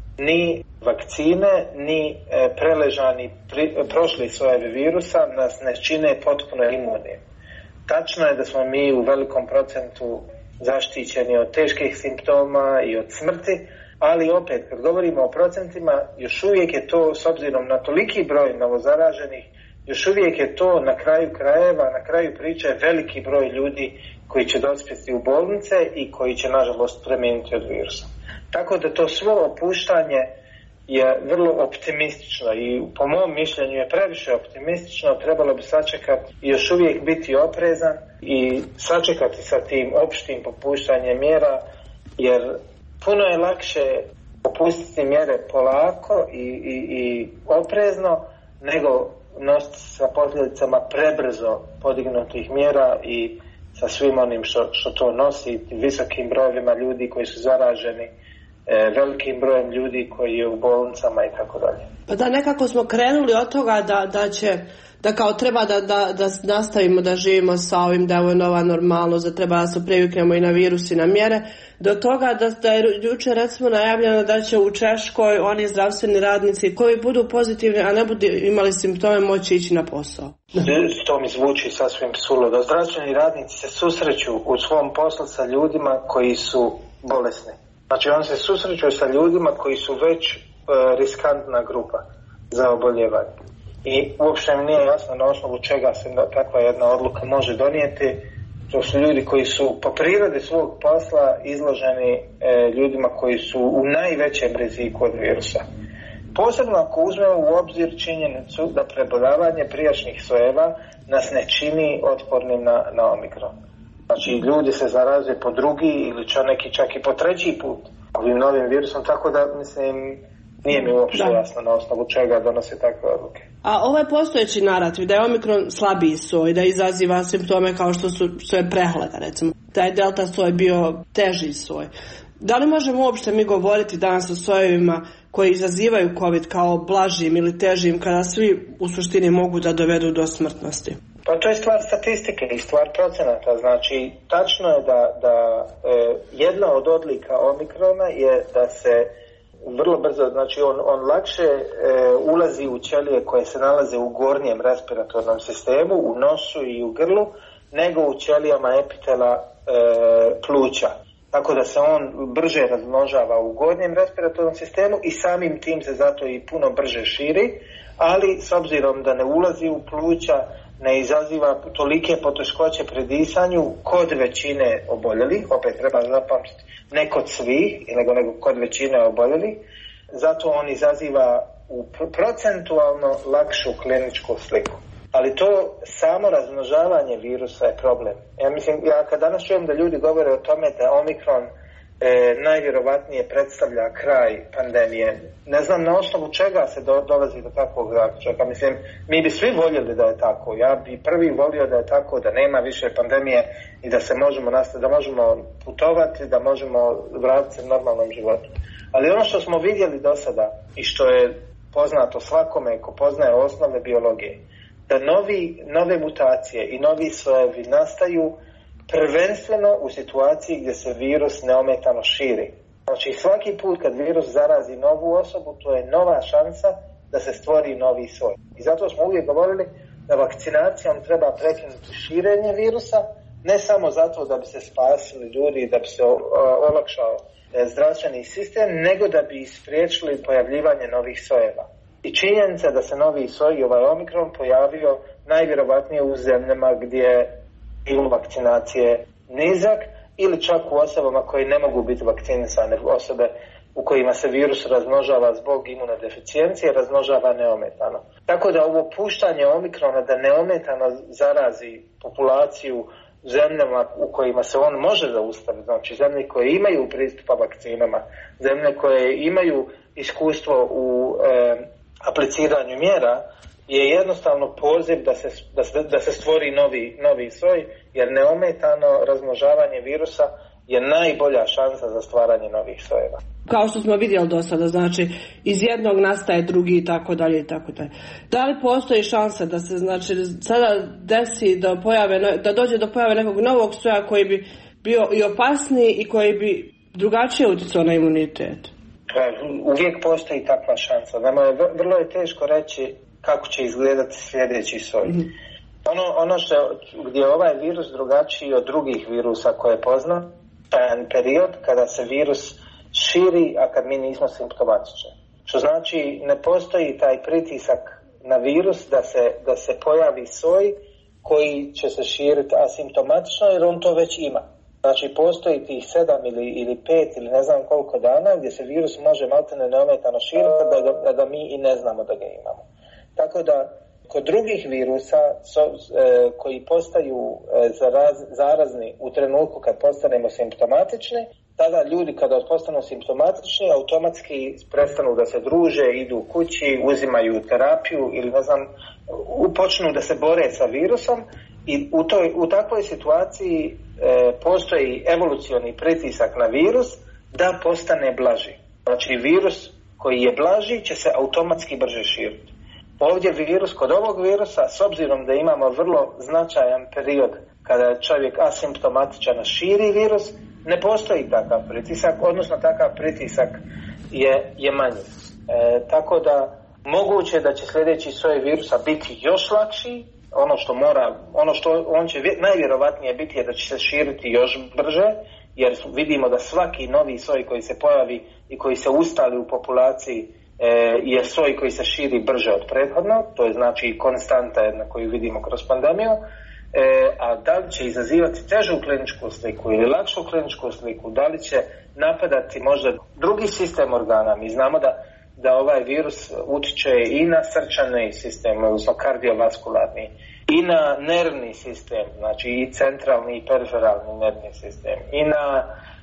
ni vakcine, ni e, preležani pri, prošli sojevi virusa nas ne čine potpuno imunim. Tačno je da smo mi u velikom procentu zaštićeni od teških simptoma i od smrti, ali opet, kad govorimo o procentima, još uvijek je to, s obzirom na toliki broj novozaraženih, još uvijek je to na kraju krajeva, na kraju priče veliki broj ljudi koji će dospjeti u bolnice i koji će, nažalost, preminuti od virusa. Tako da to svo opuštanje je vrlo optimistično i po mom mišljenju je previše optimistično, trebalo bi sačekati i još uvijek biti oprezan i sačekati sa tim opštim popuštanjem mjera, jer puno je lakše popustiti mjere polako i, i, i oprezno nego nositi sa posljedicama prebrzo podignutih mjera i sa svim onim što, što to nosi, visokim brojevima ljudi koji su zaraženi, velikim brojem ljudi koji je u bolnicama i tako dalje. Pa da, nekako smo krenuli od toga da, da će, da kao treba da, da, da nastavimo da živimo sa ovim, da je ovo nova normalnost, da treba da se priviknemo i na virus i na mjere, do toga da, da je jučer recimo najavljeno da će u Češkoj oni zdravstveni radnici koji budu pozitivni, a ne budu imali simptome, moći ići na posao. To mi zvuči sasvim suludo. Zdravstveni radnici se susreću u svom poslu sa ljudima koji su bolesni. Znači, on se susreću sa ljudima koji su već e, riskantna grupa za oboljevanje. I uopšte mi nije jasno na osnovu čega se takva jedna odluka može donijeti. To su ljudi koji su po prirodi svog posla izloženi e, ljudima koji su u najvećem riziku od virusa. Posebno ako uzmemo u obzir činjenicu da preboljavanje prijašnjih sojeva nas ne čini otpornim na, na Omikron. Znači, ljudi se zaraze po drugi ili čo neki čak i po treći put ovim novim virusom, tako da, mislim, Nije mi uopšte da. jasno na osnovu čega donose takve odluke. A ovaj postojeći narativ da je omikron slabiji soj, da izaziva simptome kao što su što je prehlada, recimo, da je delta soj bio teži soj. Da li možemo uopšte mi govoriti danas o sojevima koji izazivaju COVID kao blažim ili težim, kada svi u suštini mogu da dovedu do smrtnosti? Pa to je stvar statistike i stvar procenata. Znači, tačno je da, da e, jedna od odlika omikrona je da se vrlo brzo, znači on, on lakše e, ulazi u ćelije koje se nalaze u gornjem respiratornom sistemu, u nosu i u grlu, nego u ćelijama epitela e, pluća. Tako da se on brže razmnožava u gornjem respiratornom sistemu i samim tim se zato i puno brže širi, ali s obzirom da ne ulazi u pluća, ne izaziva tolike poteškoće pri disanju kod većine oboljelih, opet treba zapamtiti, ne kod svih, nego, nego kod većine oboljelih, zato on izaziva u procentualno lakšu kliničku sliku. Ali to samo razmnožavanje virusa je problem. Ja mislim, ja kad danas čujem da ljudi govore o tome da Omikron e, najvjerovatnije predstavlja kraj pandemije, ne znam na osnovu čega se do, dolazi do takvog zaključka. Mislim, mi bi svi voljeli da je tako. Ja bi prvi volio da je tako, da nema više pandemije i da se možemo nastaviti, da možemo putovati, da možemo vratiti se normalnom životu. Ali ono što smo vidjeli do sada i što je poznato svakome ko poznaje osnovne biologije, da novi, nove mutacije i novi sojevi nastaju prvenstveno u situaciji gdje se virus neometano širi. Znači svaki put kad virus zarazi novu osobu, to je nova šansa da se stvori novi soj. I zato smo uvijek govorili da vakcinacijom treba prekinuti širenje virusa, ne samo zato da bi se spasili ljudi, da bi se olakšao zdravstveni sistem, nego da bi spriječili pojavljivanje novih sojeva. I činjenica da se novi soj, ovaj Omikron, pojavio najvjerovatnije u zemljama gdje je bilo vakcinacije nizak ili čak u osobama koje ne mogu biti vakcinisane, osobe u kojima se virus razmnožava zbog imunodeficijencije, razmnožava neometano. Tako da ovo puštanje Omikrona da neometano zarazi populaciju zemljama u kojima se on može zaustaviti, znači zemlje koje imaju pristupa vakcinama, zemlje koje imaju iskustvo u e, apliciranju mjera, je jednostavno poziv da se, da se, da se stvori novi, novi soj, jer neometano razmnožavanje virusa je najbolja šansa za stvaranje novih sojeva. Kao što smo vidjeli do sada, znači iz jednog nastaje drugi i tako dalje i tako dalje. Da li postoji šansa da se znači sada desi da pojave, da dođe do pojave nekog novog soja koji bi bio i opasniji i koji bi drugačije utjecao na imunitet? Uvijek postoji takva šansa. Nama je vrlo je teško reći kako će izgledati sljedeći soj. Mm-hmm. Ono, ono što, gdje je ovaj virus drugačiji od drugih virusa koje pozna, je period kada se virus širi, a kad mi nismo simptomatični. Što znači ne postoji taj pritisak na virus da se, da se pojavi soj koji će se širiti asimptomatično, jer on to već ima. Znači postoji tih sedam ili, ili pet ili ne znam koliko dana gdje se virus može maltene neometano širiti da, da, da mi i ne znamo da ga imamo. Tako da kod drugih virusa so, e, koji postaju e, zaraz, zarazni u trenutku kad postanemo simptomatični, tada ljudi kada postanu simptomatični automatski prestanu da se druže, idu kući, uzimaju terapiju ili ne znam, počnu da se bore sa virusom i u, toj, u takvoj situaciji e, postoji evolucioni pritisak na virus da postane blaži. Znači virus koji je blaži će se automatski brže širiti. Ovdje virus, kod ovog virusa, s obzirom da imamo vrlo značajan period kada je čovjek asimptomatičan širi virus, ne postoji takav pritisak, odnosno takav pritisak je, je manji. E, tako da moguće da će sljedeći soj virusa biti još lakši, ono što mora, ono što on će najvjerovatnije biti je da će se širiti još brže, jer vidimo da svaki novi soj koji se pojavi i koji se ustali u populaciji je soj koji se širi brže od prethodnog, to je znači konstanta jedna koju vidimo kroz pandemiju, e, a da li će izazivati težu kliničku sliku ili lakšu kliničku sliku, da li će napadati možda drugi sistem organa. Mi znamo da, da ovaj virus utiče i na srčani sistem, odnosno kardiovaskularni, i na nervni sistem, znači i centralni i periferalni nervni sistem, i na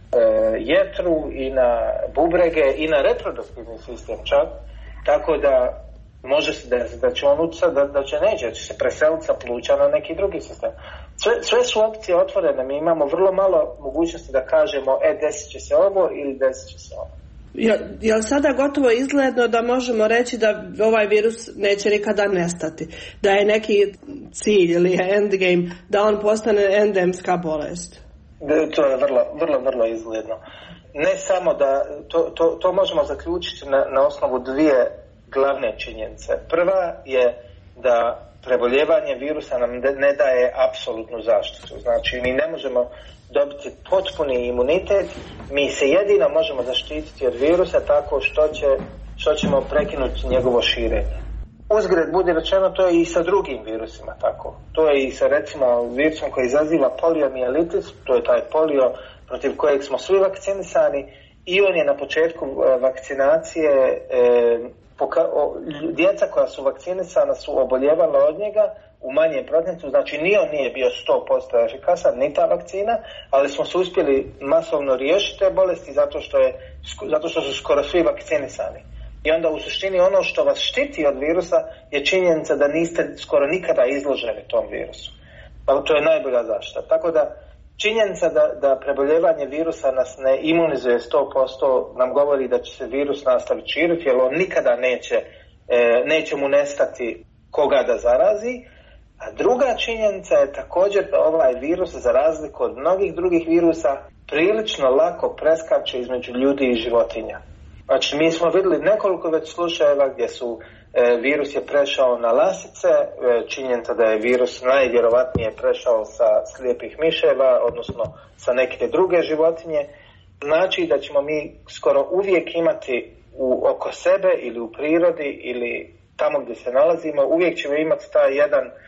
jetru i na bubrege i na reproduktivni sistem čak, tako da može se desiti da će on utjecati, da, da će neće, da će se preseliti sa pluća na neki drugi sistem. Sve, sve su opcije otvorene, mi imamo vrlo malo mogućnosti da kažemo e, desit će se ovo ili desit će se ovo. Je, je li sada gotovo izgledno da možemo reći da ovaj virus neće nikada nestati? Da je neki cilj ili endgame da on postane endemska bolest? To je vrlo, vrlo, vrlo izgledno. Ne samo da, to, to, to možemo zaključiti na, na osnovu dvije glavne činjenice. Prva je da preboljevanje virusa nam ne daje apsolutnu zaštitu. Znači, mi ne možemo dobiti potpuni imunitet, mi se jedino možemo zaštititi od virusa tako što, će, što ćemo prekinuti njegovo širenje. Uzgred budi rečeno, to je i sa drugim virusima tako. To je i sa recimo virusom koji izaziva poliomijelitis, to je taj polio protiv kojeg smo svi vakcinisani i on je na početku vakcinacije e, poka- o, djeca koja su vakcinisana su oboljevala od njega u manjem procentu, znači ni on nije bio sto posto efikasan, ni ta vakcina, ali smo se uspjeli masovno riješiti te bolesti zato što, je, zato što su skoro svi vakcinisani. I onda u suštini ono što vas štiti od virusa je činjenica da niste skoro nikada izloženi tom virusu. Pa to je najbolja zaštita. Tako da činjenica da, da preboljevanje virusa nas ne imunizuje sto posto nam govori da će se virus nastaviti širiti, jer on nikada neće, e, neće mu nestati koga da zarazi. A druga činjenica je također da ovaj virus, za razliku od mnogih drugih virusa, prilično lako preskače između ljudi i životinja. Znači, mi smo vidjeli nekoliko već slučajeva gdje su e, virus je prešao na lasice, e, činjenica da je virus najvjerovatnije prešao sa slijepih miševa, odnosno sa neke druge životinje. Znači da ćemo mi skoro uvijek imati u, oko sebe ili u prirodi ili tamo gdje se nalazimo, uvijek ćemo imati taj jedan e,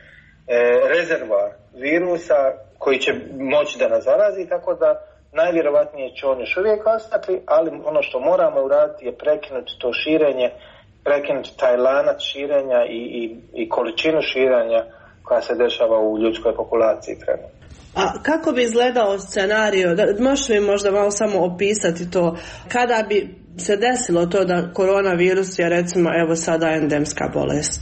rezervoar virusa koji će moći da nas zarazi, tako da najvjerovatnije će on još uvijek ostati, ali ono što moramo uraditi je prekinuti to širenje, prekinuti taj lanac širenja i, i, i količinu širenja koja se dešava u ljudskoj populaciji trenutno. A kako bi izgledao scenario, da, možeš mi možda malo samo opisati to, kada bi se desilo to da koronavirus je recimo evo sada endemska bolest?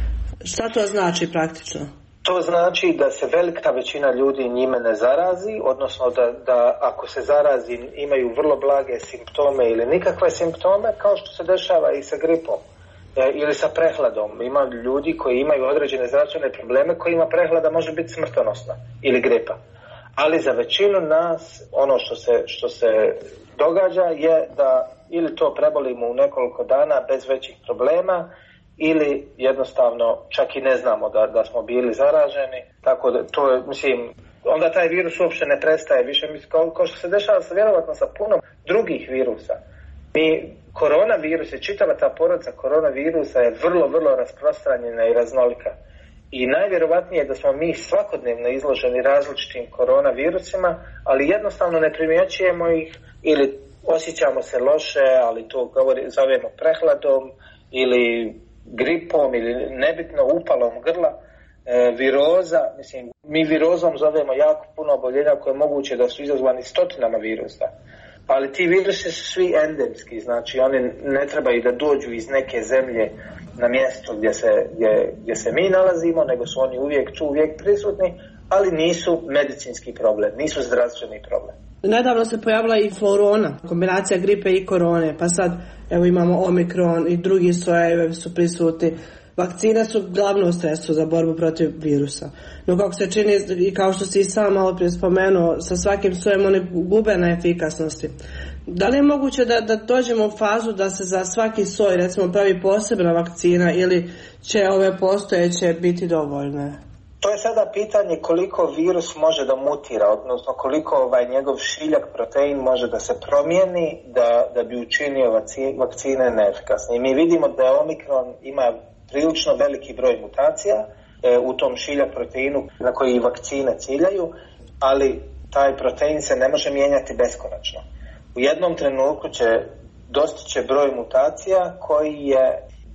Šta to znači praktično? To znači da se velika većina ljudi njime ne zarazi, odnosno da, da ako se zarazi imaju vrlo blage simptome ili nikakve simptome, kao što se dešava i sa gripom e, ili sa prehladom. Ima ljudi koji imaju određene zdravstvene probleme kojima prehlada može biti smrtonosna ili gripa. Ali za većinu nas ono što se, što se događa je da ili to prebolimo u nekoliko dana bez većih problema, ili jednostavno čak i ne znamo da, da smo bili zaraženi, tako da to je, mislim, onda taj virus uopće ne prestaje više, mislim, kao, kao što se dešava sa, vjerovatno sa puno drugih virusa. Mi, koronavirus i čitava ta porodica koronavirusa je vrlo, vrlo rasprostranjena i raznolika. I najvjerovatnije je da smo mi svakodnevno izloženi različitim koronavirusima, ali jednostavno ne primjećujemo ih ili osjećamo se loše, ali to govori, zovemo prehladom ili gripom ili nebitno upalom grla, e, viroza, mislim, mi virozom zovemo jako puno oboljenja koje je moguće da su izazvani stotinama virusa, ali ti virusi su svi endemski, znači oni ne trebaju da dođu iz neke zemlje na mjesto gdje se, gdje, gdje se mi nalazimo, nego su oni uvijek tu, uvijek prisutni, ali nisu medicinski problem, nisu zdravstveni problem. Nedavno se pojavila i florona, kombinacija gripe i korone, pa sad evo imamo omikron i drugi sojevi su prisutni. Vakcine su glavno sredstvo za borbu protiv virusa. No kako se čini, i kao što si i sam malo prije spomenuo, sa svakim sojem oni gube na efikasnosti. Da li je moguće da, da dođemo u fazu da se za svaki soj recimo pravi posebna vakcina ili će ove postojeće biti dovoljne? To je sada pitanje koliko virus može da mutira, odnosno koliko ovaj njegov šiljak protein može da se promijeni da, da bi učinio vakcine neefikasne. Mi vidimo da omikron ima prilično veliki broj mutacija e, u tom šiljak proteinu na koji vakcine ciljaju, ali taj protein se ne može mijenjati beskonačno. U jednom trenutku će dostići broj mutacija koji je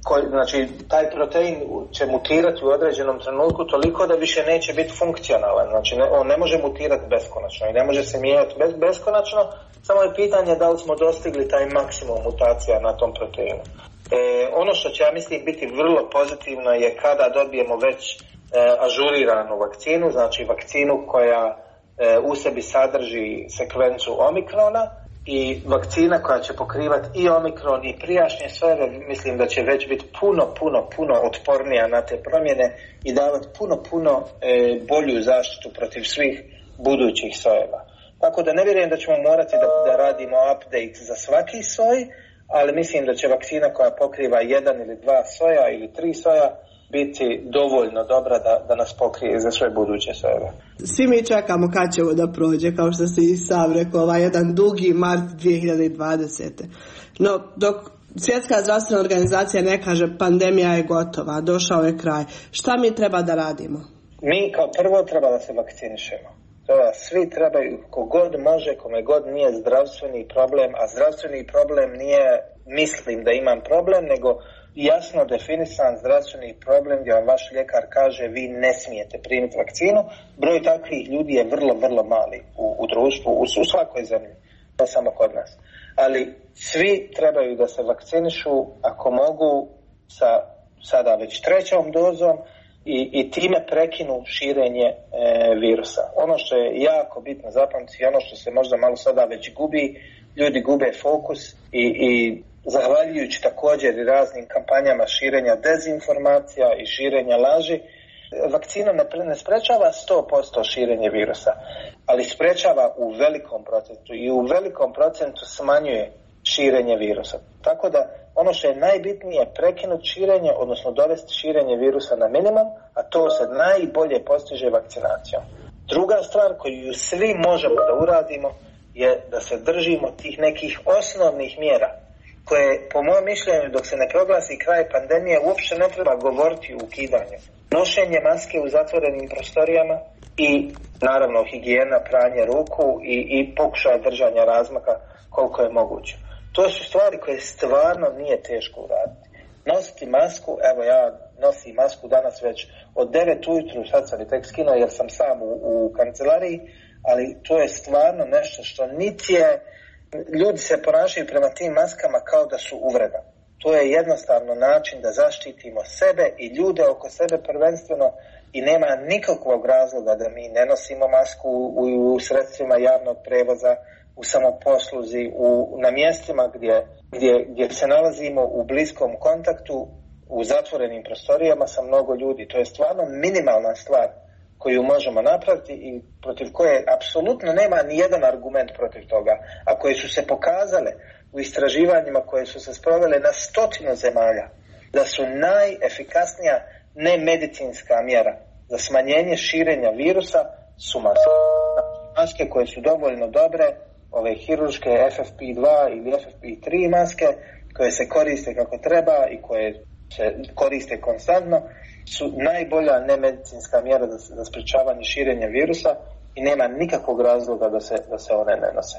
koji, znači taj protein će mutirati u određenom trenutku toliko da više neće biti funkcionalan, znači ne, on ne može mutirati beskonačno i ne može se mijenjati bez, beskonačno, samo je pitanje da li smo dostigli taj maksimum mutacija na tom proteinu. E, ono što će, ja mislim, biti vrlo pozitivno je kada dobijemo već e, ažuriranu vakcinu, znači vakcinu koja e, u sebi sadrži sekvencu omikrona i vakcina koja će pokrivati i omikron i prijašnje sojeve, mislim da će već biti puno, puno, puno otpornija na te promjene i davati puno, puno e, bolju zaštitu protiv svih budućih sojeva. Tako da ne vjerujem da ćemo morati da, da radimo update za svaki soj, ali mislim da će vakcina koja pokriva jedan ili dva soja ili tri soja biti dovoljno dobra da, da nas pokrije za sve buduće sojeve. Svi mi čekamo kad ćemo da prođe, kao što si i sam rekao, ovaj jedan dugi mart dvije hiljade dvadesete. No, dok Svjetska zdravstvena organizacija ne kaže pandemija je gotova, došao je kraj, šta mi treba da radimo? Mi kao prvo treba da se vakcinišemo. Toga, svi trebaju, kogod može, kome god nije zdravstveni problem, a zdravstveni problem nije mislim da imam problem, nego jasno definisan zdravstveni problem gdje vam vaš ljekar kaže vi ne smijete primiti vakcinu. Broj takvih ljudi je vrlo, vrlo mali u, u društvu, u, u svakoj zemlji, ne samo kod nas. Ali svi trebaju da se vakcinišu ako mogu sa sada već trećom dozom i, i time prekinu širenje e, virusa. Ono što je jako bitno zapamtiti, ono što se možda malo sada već gubi, ljudi gube fokus i, i zahvaljujući također i raznim kampanjama širenja dezinformacija i širenja laži, vakcina ne, ne sprečava sto posto širenje virusa, ali sprečava u velikom procentu i u velikom procentu smanjuje širenje virusa. Tako da ono što je najbitnije je prekinuti širenje, odnosno dovesti širenje virusa na minimum, a to se najbolje postiže vakcinacijom. Druga stvar koju svi možemo da uradimo je da se držimo tih nekih osnovnih mjera koje, po mojem mišljenju, dok se ne proglasi kraj pandemije, uopće ne treba govoriti o ukidanju. Nošenje maske u zatvorenim prostorijama i, naravno, higijena, pranje ruku i, i pokušaj držanja razmaka koliko je moguće. To su stvari koje stvarno nije teško uraditi. Nositi masku, evo ja nosim masku danas već od devet ujutru, sad sam i tek skinuo jer sam sam u, u kancelariji, ali to je stvarno nešto što niti je, ljudi se ponašaju prema tim maskama kao da su uvreda. To je jednostavno način da zaštitimo sebe i ljude oko sebe prvenstveno i nema nikakvog razloga da mi ne nosimo masku u, u sredstvima javnog prevoza, u samoposluzi, u, na mjestima gdje, gdje, gdje se nalazimo u bliskom kontaktu, u zatvorenim prostorijama sa mnogo ljudi. To je stvarno minimalna stvar koju možemo napraviti i protiv koje apsolutno nema ni jedan argument protiv toga, a koje su se pokazale u istraživanjima koje su se sprovele na stotinu zemalja, da su najefikasnija nemedicinska mjera za smanjenje širenja virusa su maske. Maske koje su dovoljno dobre, ove hirurške F F P dva ili F F P tri maske, koje se koriste kako treba i koje se koriste konstantno, su najbolja nemedicinska mjera za, za sprečavanje širenja virusa i nema nikakvog razloga da se, da se one ne nose.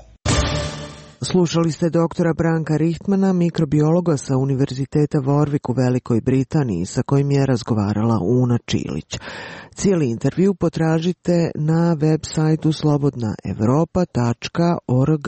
Slušali ste doktora Branka Richtmana, mikrobiologa sa Univerziteta Warwick u Velikoj Britaniji, sa kojim je razgovarala Una Čilić. Cijeli intervju potražite na web sajtu slobodna evropa tačka org.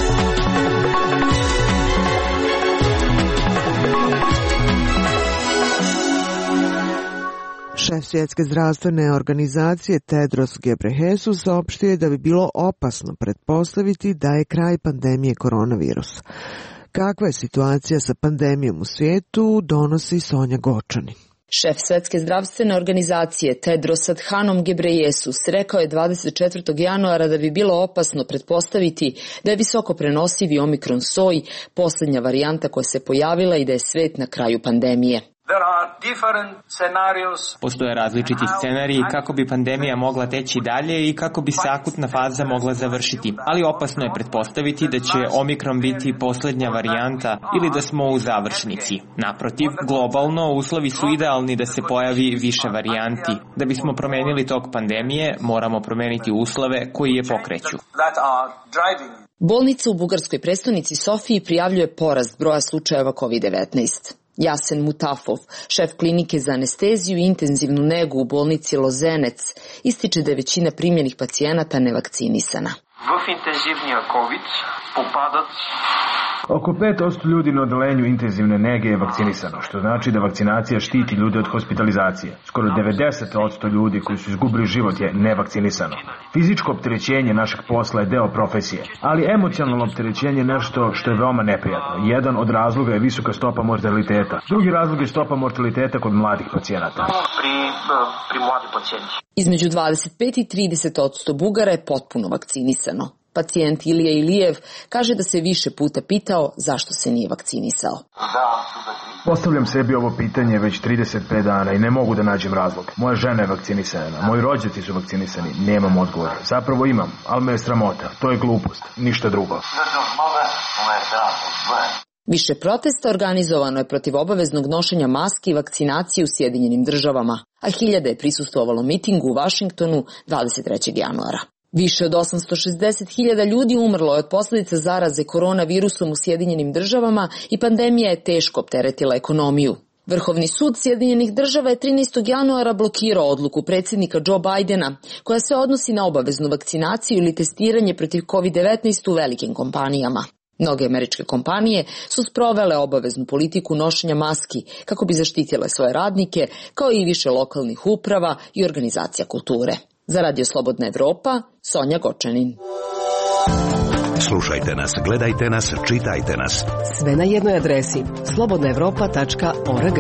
Šef Svjetske zdravstvene organizacije Tedros Ghebreyesus saopštio je da bi bilo opasno pretpostaviti da je kraj pandemije koronavirusa. Kakva je situacija sa pandemijom u svijetu, donosi Sonja Gočani. Šef Svjetske zdravstvene organizacije Tedros Adhanom Ghebreyesus rekao je dvadeset četvrtog januara da bi bilo opasno pretpostaviti da je visoko prenosivi omikron soj posljednja varijanta koja se pojavila i da je svijet na kraju pandemije. Postoje različiti scenariji kako bi pandemija mogla teći dalje i kako bi se akutna faza mogla završiti, ali opasno je pretpostaviti da će omikron biti posljednja varijanta ili da smo u završnici. Naprotiv, globalno uslovi su idealni da se pojavi više varijanti. Da bismo promenili tok pandemije, moramo promeniti uslove koji je pokreću. Bolnica u bugarskoj prestonici Sofiji prijavljuje porast broja slučajeva kovid devetnaest. Jasen Mutafov, šef klinike za anesteziju i intenzivnu negu u bolnici Lozenec, ističe da je većina primljenih pacijenata nevakcinisana. В интензивния ковид попадат Oko pet posto ljudi na odelenju intenzivne nege je vakcinisano, što znači da vakcinacija štiti ljude od hospitalizacije. Skoro devedeset posto ljudi koji su izgubili život je nevakcinisano. Fizičko opterećenje našeg posla je deo profesije, ali emocionalno opterećenje je nešto što je veoma neprijatno. Jedan od razloga je visoka stopa mortaliteta. Drugi razlog je stopa mortaliteta kod mladih pacijenata. Pri, pri mladi pacijenti. Između dvadeset pet i trideset posto Bugara je potpuno vakcinisano. Pacijent Ilija Ilijev kaže da se više puta pitao zašto se nije vakcinisao. Postavljam sebi ovo pitanje već trideset pet dana i ne mogu da nađem razlog. Moja žena je vakcinisana, moji rođaci su vakcinisani, nemam odgovor. Zapravo imam, ali me je sramota. To je glupost, ništa drugo. Više protesta organizovano je protiv obaveznog nošenja maski i vakcinacije u Sjedinjenim državama, a hiljade je prisustvovalo mitingu u Vašingtonu dvadeset trećeg januara. Više od osamsto šezdeset hiljada ljudi umrlo je od posljedica zaraze koronavirusom u Sjedinjenim državama i pandemija je teško opteretila ekonomiju. Vrhovni sud Sjedinjenih država je trinaestog januara blokirao odluku predsjednika Joe Bidena koja se odnosi na obaveznu vakcinaciju ili testiranje protiv kovid devetnaest u velikim kompanijama. Mnoge američke kompanije su sprovele obaveznu politiku nošenja maski kako bi zaštitile svoje radnike, kao i više lokalnih uprava i organizacija kulture. Za Radio Slobodna Evropa, Sonja Gočanin. Slušajte nas, gledajte nas, čitajte nas. Sve na jednoj adresi slobodna evropa tačka org.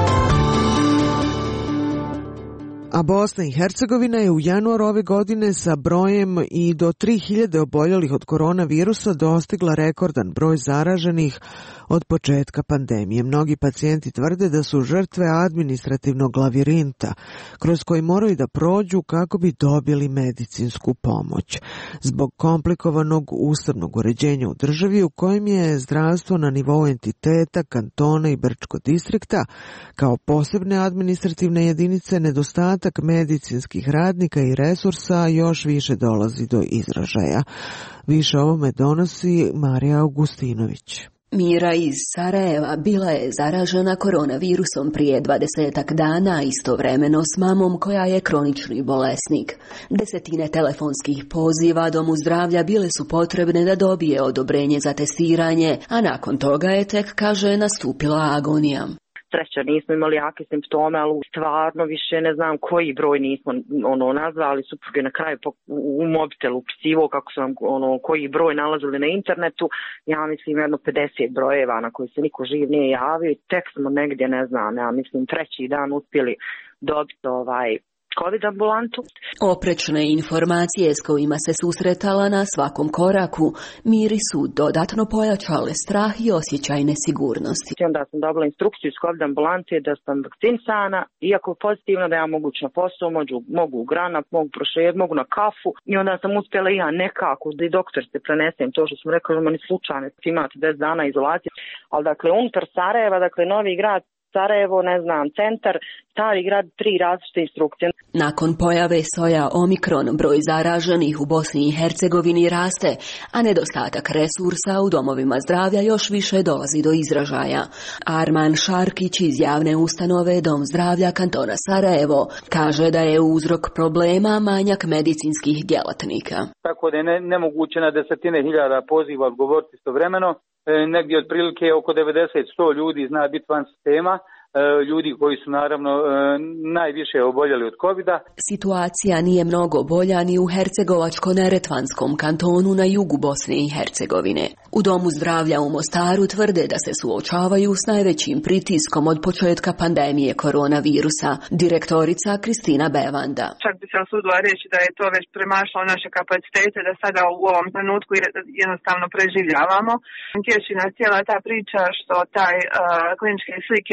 A Bosna i Hercegovina je u januaru ove godine sa brojem i do tri hiljade oboljelih od koronavirusa dostigla rekordan broj zaraženih od početka pandemije. Mnogi pacijenti tvrde da su žrtve administrativnog lavirinta kroz koji moraju da prođu kako bi dobili medicinsku pomoć. Zbog komplikovanog ustavnog uređenja u državi u kojem je zdravstvo na nivou entiteta, kantona i Brčko distrikta kao posebne administrativne jedinice, nedostatak medicinskih radnika i resursa još više dolazi do izražaja. Više ovome donosi Marija Augustinović. Mira iz Sarajeva bila je zaražena koronavirusom prije dvadesetak dana, istovremeno s mamom koja je kronični bolesnik. Desetine telefonskih poziva domu zdravlja bile su potrebne da dobije odobrenje za testiranje, a nakon toga je tek, kaže, nastupila agonija. Sreća, nismo imali jake simptome, ali stvarno više ne znam koji broj nismo ono nazvali. Suprug je na kraju u mobitelu upisivao kako su nam ono, koji broj nalazili na internetu. Ja mislim jedno pedeset brojeva na koji se niko živ nije javio i tek smo negdje, ne znam, ja mislim treći dan uspjeli dobiti ovaj COVID ambulantu. Oprečne informacije s kojima se susretala na svakom koraku Miri su dodatno pojačale strah i osjećaj nesigurnosti. Onda sam dobila instrukciju iz COVID ambulante da sam vakcinisana, iako je pozitivno da ja mogu na posao, mogu, mogu u granat, mogu prošet, mogu na kafu i onda sam uspjela i ja nekako da i doktor se prenesem to što sam rekla, da meni slučajno imate deset dana izolacije, ali dakle unutar Sarajeva, dakle Novi Grad, Sarajevo, ne znam, centar, Stari grad, tri različite instrukcije. Nakon pojave soja Omikron, broj zaraženih u Bosni i Hercegovini raste, a nedostatak resursa u domovima zdravlja još više dolazi do izražaja. Arman Šarkić iz javne ustanove Dom zdravlja kantona Sarajevo kaže da je uzrok problema manjak medicinskih djelatnika. Tako da je ne, nemoguće na desetine hiljada poziva odgovoriti istovremeno. E, negdje otprilike oko devedeset do sto ljudi zna biti van sistema, e, ljudi koji su naravno e, najviše oboljeli od covida. Situacija nije mnogo bolja ni u Hercegovačko-neretvanskom kantonu na jugu Bosne i Hercegovine. U Domu zdravlja u Mostaru tvrde da se suočavaju s najvećim pritiskom od početka pandemije koronavirusa. Direktorica Kristina Bevanda. Čak bi se osudila reći da je to već premašlo naše kapacitete, da sada u ovom trenutku jednostavno preživljavamo. Tješi nas cijela ta priča što taj uh, kliničke slike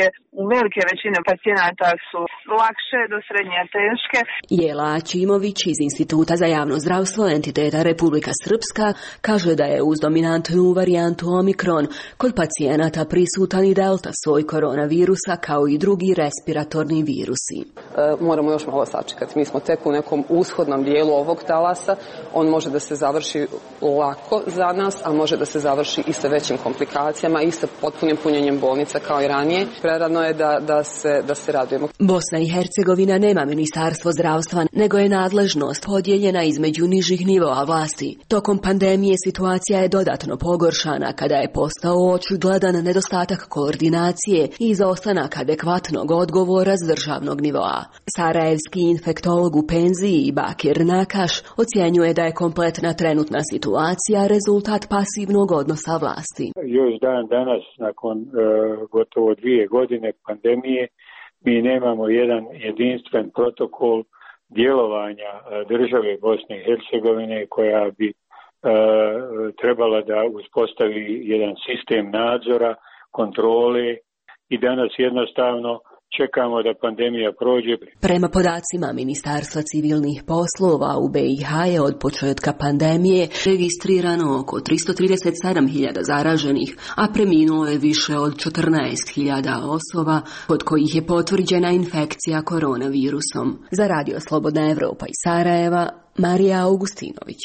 velike većine pacijenata su lakše do srednje teške. Jela Ćimović iz Instituta za javno zdravstvo entiteta Republika Srpska kaže da je uz dominantnu varijantu Omikron kod pacijenata prisutan i delta soj koronavirusa kao i drugi respiratorni virusi. E, moramo još malo sačekati. Mi smo tek u nekom ushodnom dijelu ovog talasa. On može da se završi lako za nas, a može da se završi i sa većim komplikacijama i sa potpunim punjenjem bolnica kao i ranije. Preradno je da, da, se, da se radujemo. Bosna i Hercegovina nema ministarstvo zdravstva, nego je nadležnost podijeljena između nižih nivoa vlasti. Tokom pandemije situacija je dodatno pogoršana kada je postao očigledan nedostatak koordinacije i izostanak adekvatnog odgovora s državnog nivoa. Sarajevski infektolog u penziji Bakir Nakaš ocjenjuje da je kompletna trenutna situacija rezultat pasivnog odnosa vlasti. Još dan danas, nakon e, gotovo dvije godine pandemije, mi nemamo jedan jedinstven protokol djelovanja države Bosne i Hercegovine koja bi e, trebala da uspostavi jedan sistem nadzora, kontrole i danas jednostavno čekamo da pandemija prođe. Prema podacima Ministarstva civilnih poslova u B i H je od početka pandemije registrirano oko tristo trideset sedam hiljada zaraženih, a preminulo je više od četrnaest hiljada osoba kod kojih je potvrđena infekcija koronavirusom. Za Radio Slobodna Evropa iz Sarajeva, Marija Augustinović.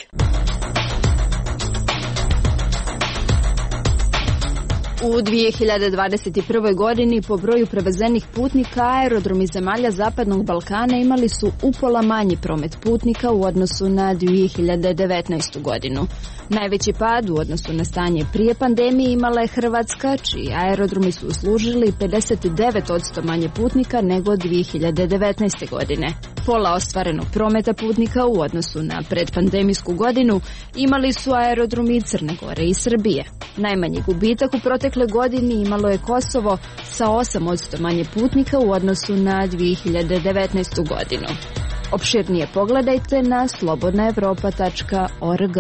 U dvije hiljade dvadeset prve. godini po broju prevezenih putnika aerodromi zemalja Zapadnog Balkana imali su upola manji promet putnika u odnosu na dvije hiljade devetnaestu. godinu. Najveći pad u odnosu na stanje prije pandemije imala je Hrvatska, čiji aerodromi su uslužili pedeset devet posto manje putnika nego dvije hiljade devetnaeste. godine. Pola ostvarenog prometa putnika u odnosu na predpandemijsku godinu imali su aerodromi Crne Gore i Srbije. Najmanji gubitak u protekle godini imalo je Kosovo sa osam posto manje putnika u odnosu na dvije hiljade devetnaestu. godinu. Opširnije pogledajte na slobodna evropa tačka org.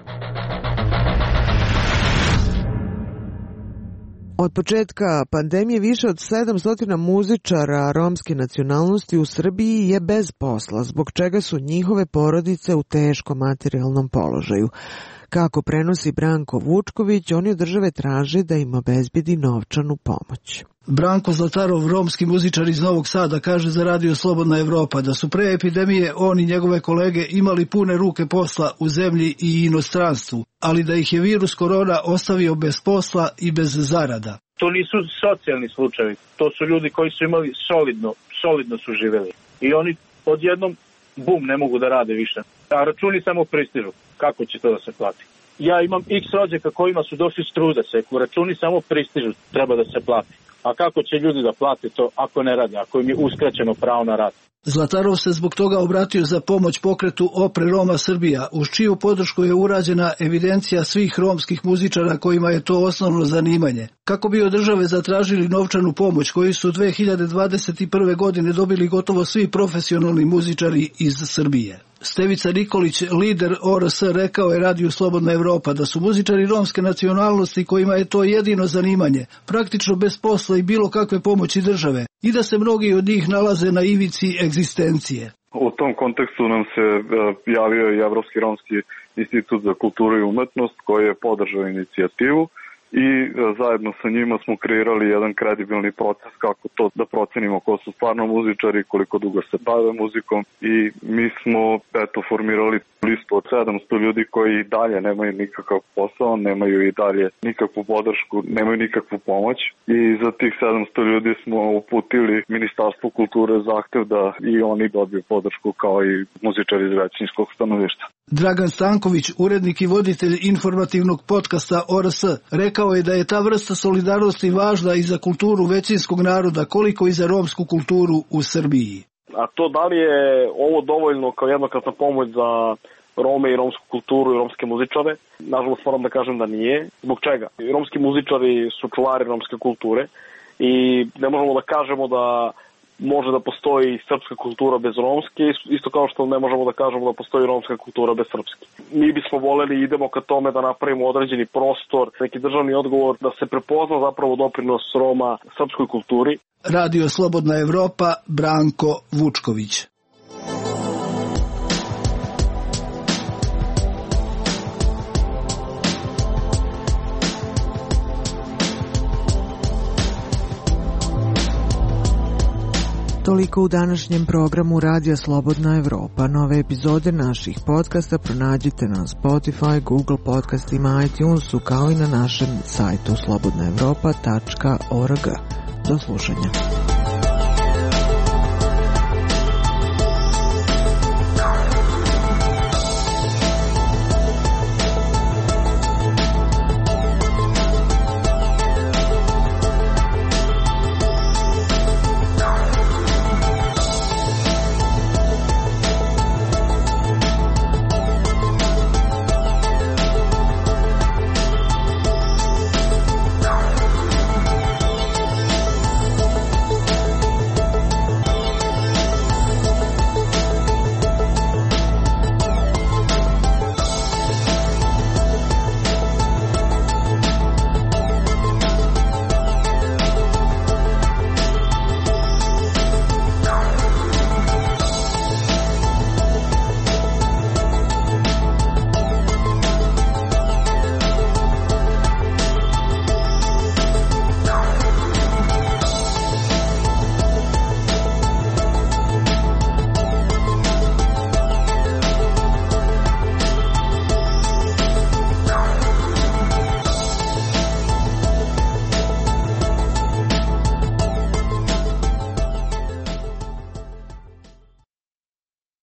Od početka pandemije više od sedamsto muzičara romske nacionalnosti u Srbiji je bez posla, zbog čega su njihove porodice u teškom materijalnom položaju. Kako prenosi Branko Vučković, oni od države traže da im obezbedi novčanu pomoć. Branko Zlatarov, romski muzičar iz Novog Sada, kaže za Radio Slobodna Evropa da su pre epidemije on i njegove kolege imali pune ruke posla u zemlji i inostranstvu, ali da ih je virus korona ostavio bez posla i bez zarada. To nisu socijalni slučajevi, to su ljudi koji su imali solidno, solidno su živjeli. I oni odjednom, bum, ne mogu da rade više. A računi samo pristižu. Kako će to da se plati? Ja imam x rođaka kojima su došli s truda seku. Računi samo pristižu, treba da se plati. A kako će ljudi da plate to ako ne rade, ako im je uskraćeno pravo na rad? Zlatarov se zbog toga obratio za pomoć pokretu Opre Roma Srbija, uz čiju podršku je urađena evidencija svih romskih muzičara kojima je to osnovno zanimanje. Kako bi od države zatražili novčanu pomoć koju su dve hiljade dvadeset prve. godine dobili gotovo svi profesionalni muzičari iz Srbije. Stevica Nikolić, lider O R S, rekao je Radiju Slobodna Evropa da su muzičari romske nacionalnosti kojima je to jedino zanimanje, praktično bez posla i bilo kakve pomoći države, i da se mnogi od njih nalaze na ivici egzistencije. U tom kontekstu nam se javio i Evropski romski institut za kulturu i umetnost koji je podržao inicijativu i zajedno sa njima smo kreirali jedan kredibilni proces kako to da procenimo ko su stvarno muzičari, koliko dugo se bave muzikom, i mi smo eto formirali listu od sedamsto ljudi koji i dalje nemaju nikakav posao, nemaju i dalje nikakvu podršku, nemaju nikakvu pomoć, i za tih sedamsto ljudi smo uputili Ministarstvu kulture zahtev da i oni dobiju podršku kao i muzičari iz većinskog stanovišta. Dragan Stanković, urednik i voditelj informativnog podcasta O R S, rekao je da je ta vrsta solidarnosti važna i za kulturu većinskog naroda, koliko i za romsku kulturu u Srbiji. A to da li je ovo dovoljno kao jednokratna pomoć za Rome i romsku kulturu i romske muzičare? Nažalost moram da kažem da nije. Zbog čega? Romski muzičari su čuvari romske kulture i ne možemo da kažemo da može da postoji srpska kultura bez romske, isto kao što ne možemo da kažemo da postoji romska kultura bez srpske. Mi bismo voleli i idemo ka tome da napravimo određeni prostor, neki državni odgovor, da se prepozna zapravo doprinos Roma srpskoj kulturi. Radio Slobodna Evropa, Branko Vučković. Toliko u današnjem programu Radija Slobodna Evropa. Nove epizode naših podcasta pronađite na Spotify, Google podcastima, iTunesu, kao i na našem sajtu slobodna evropa tačka org. Do slušanja.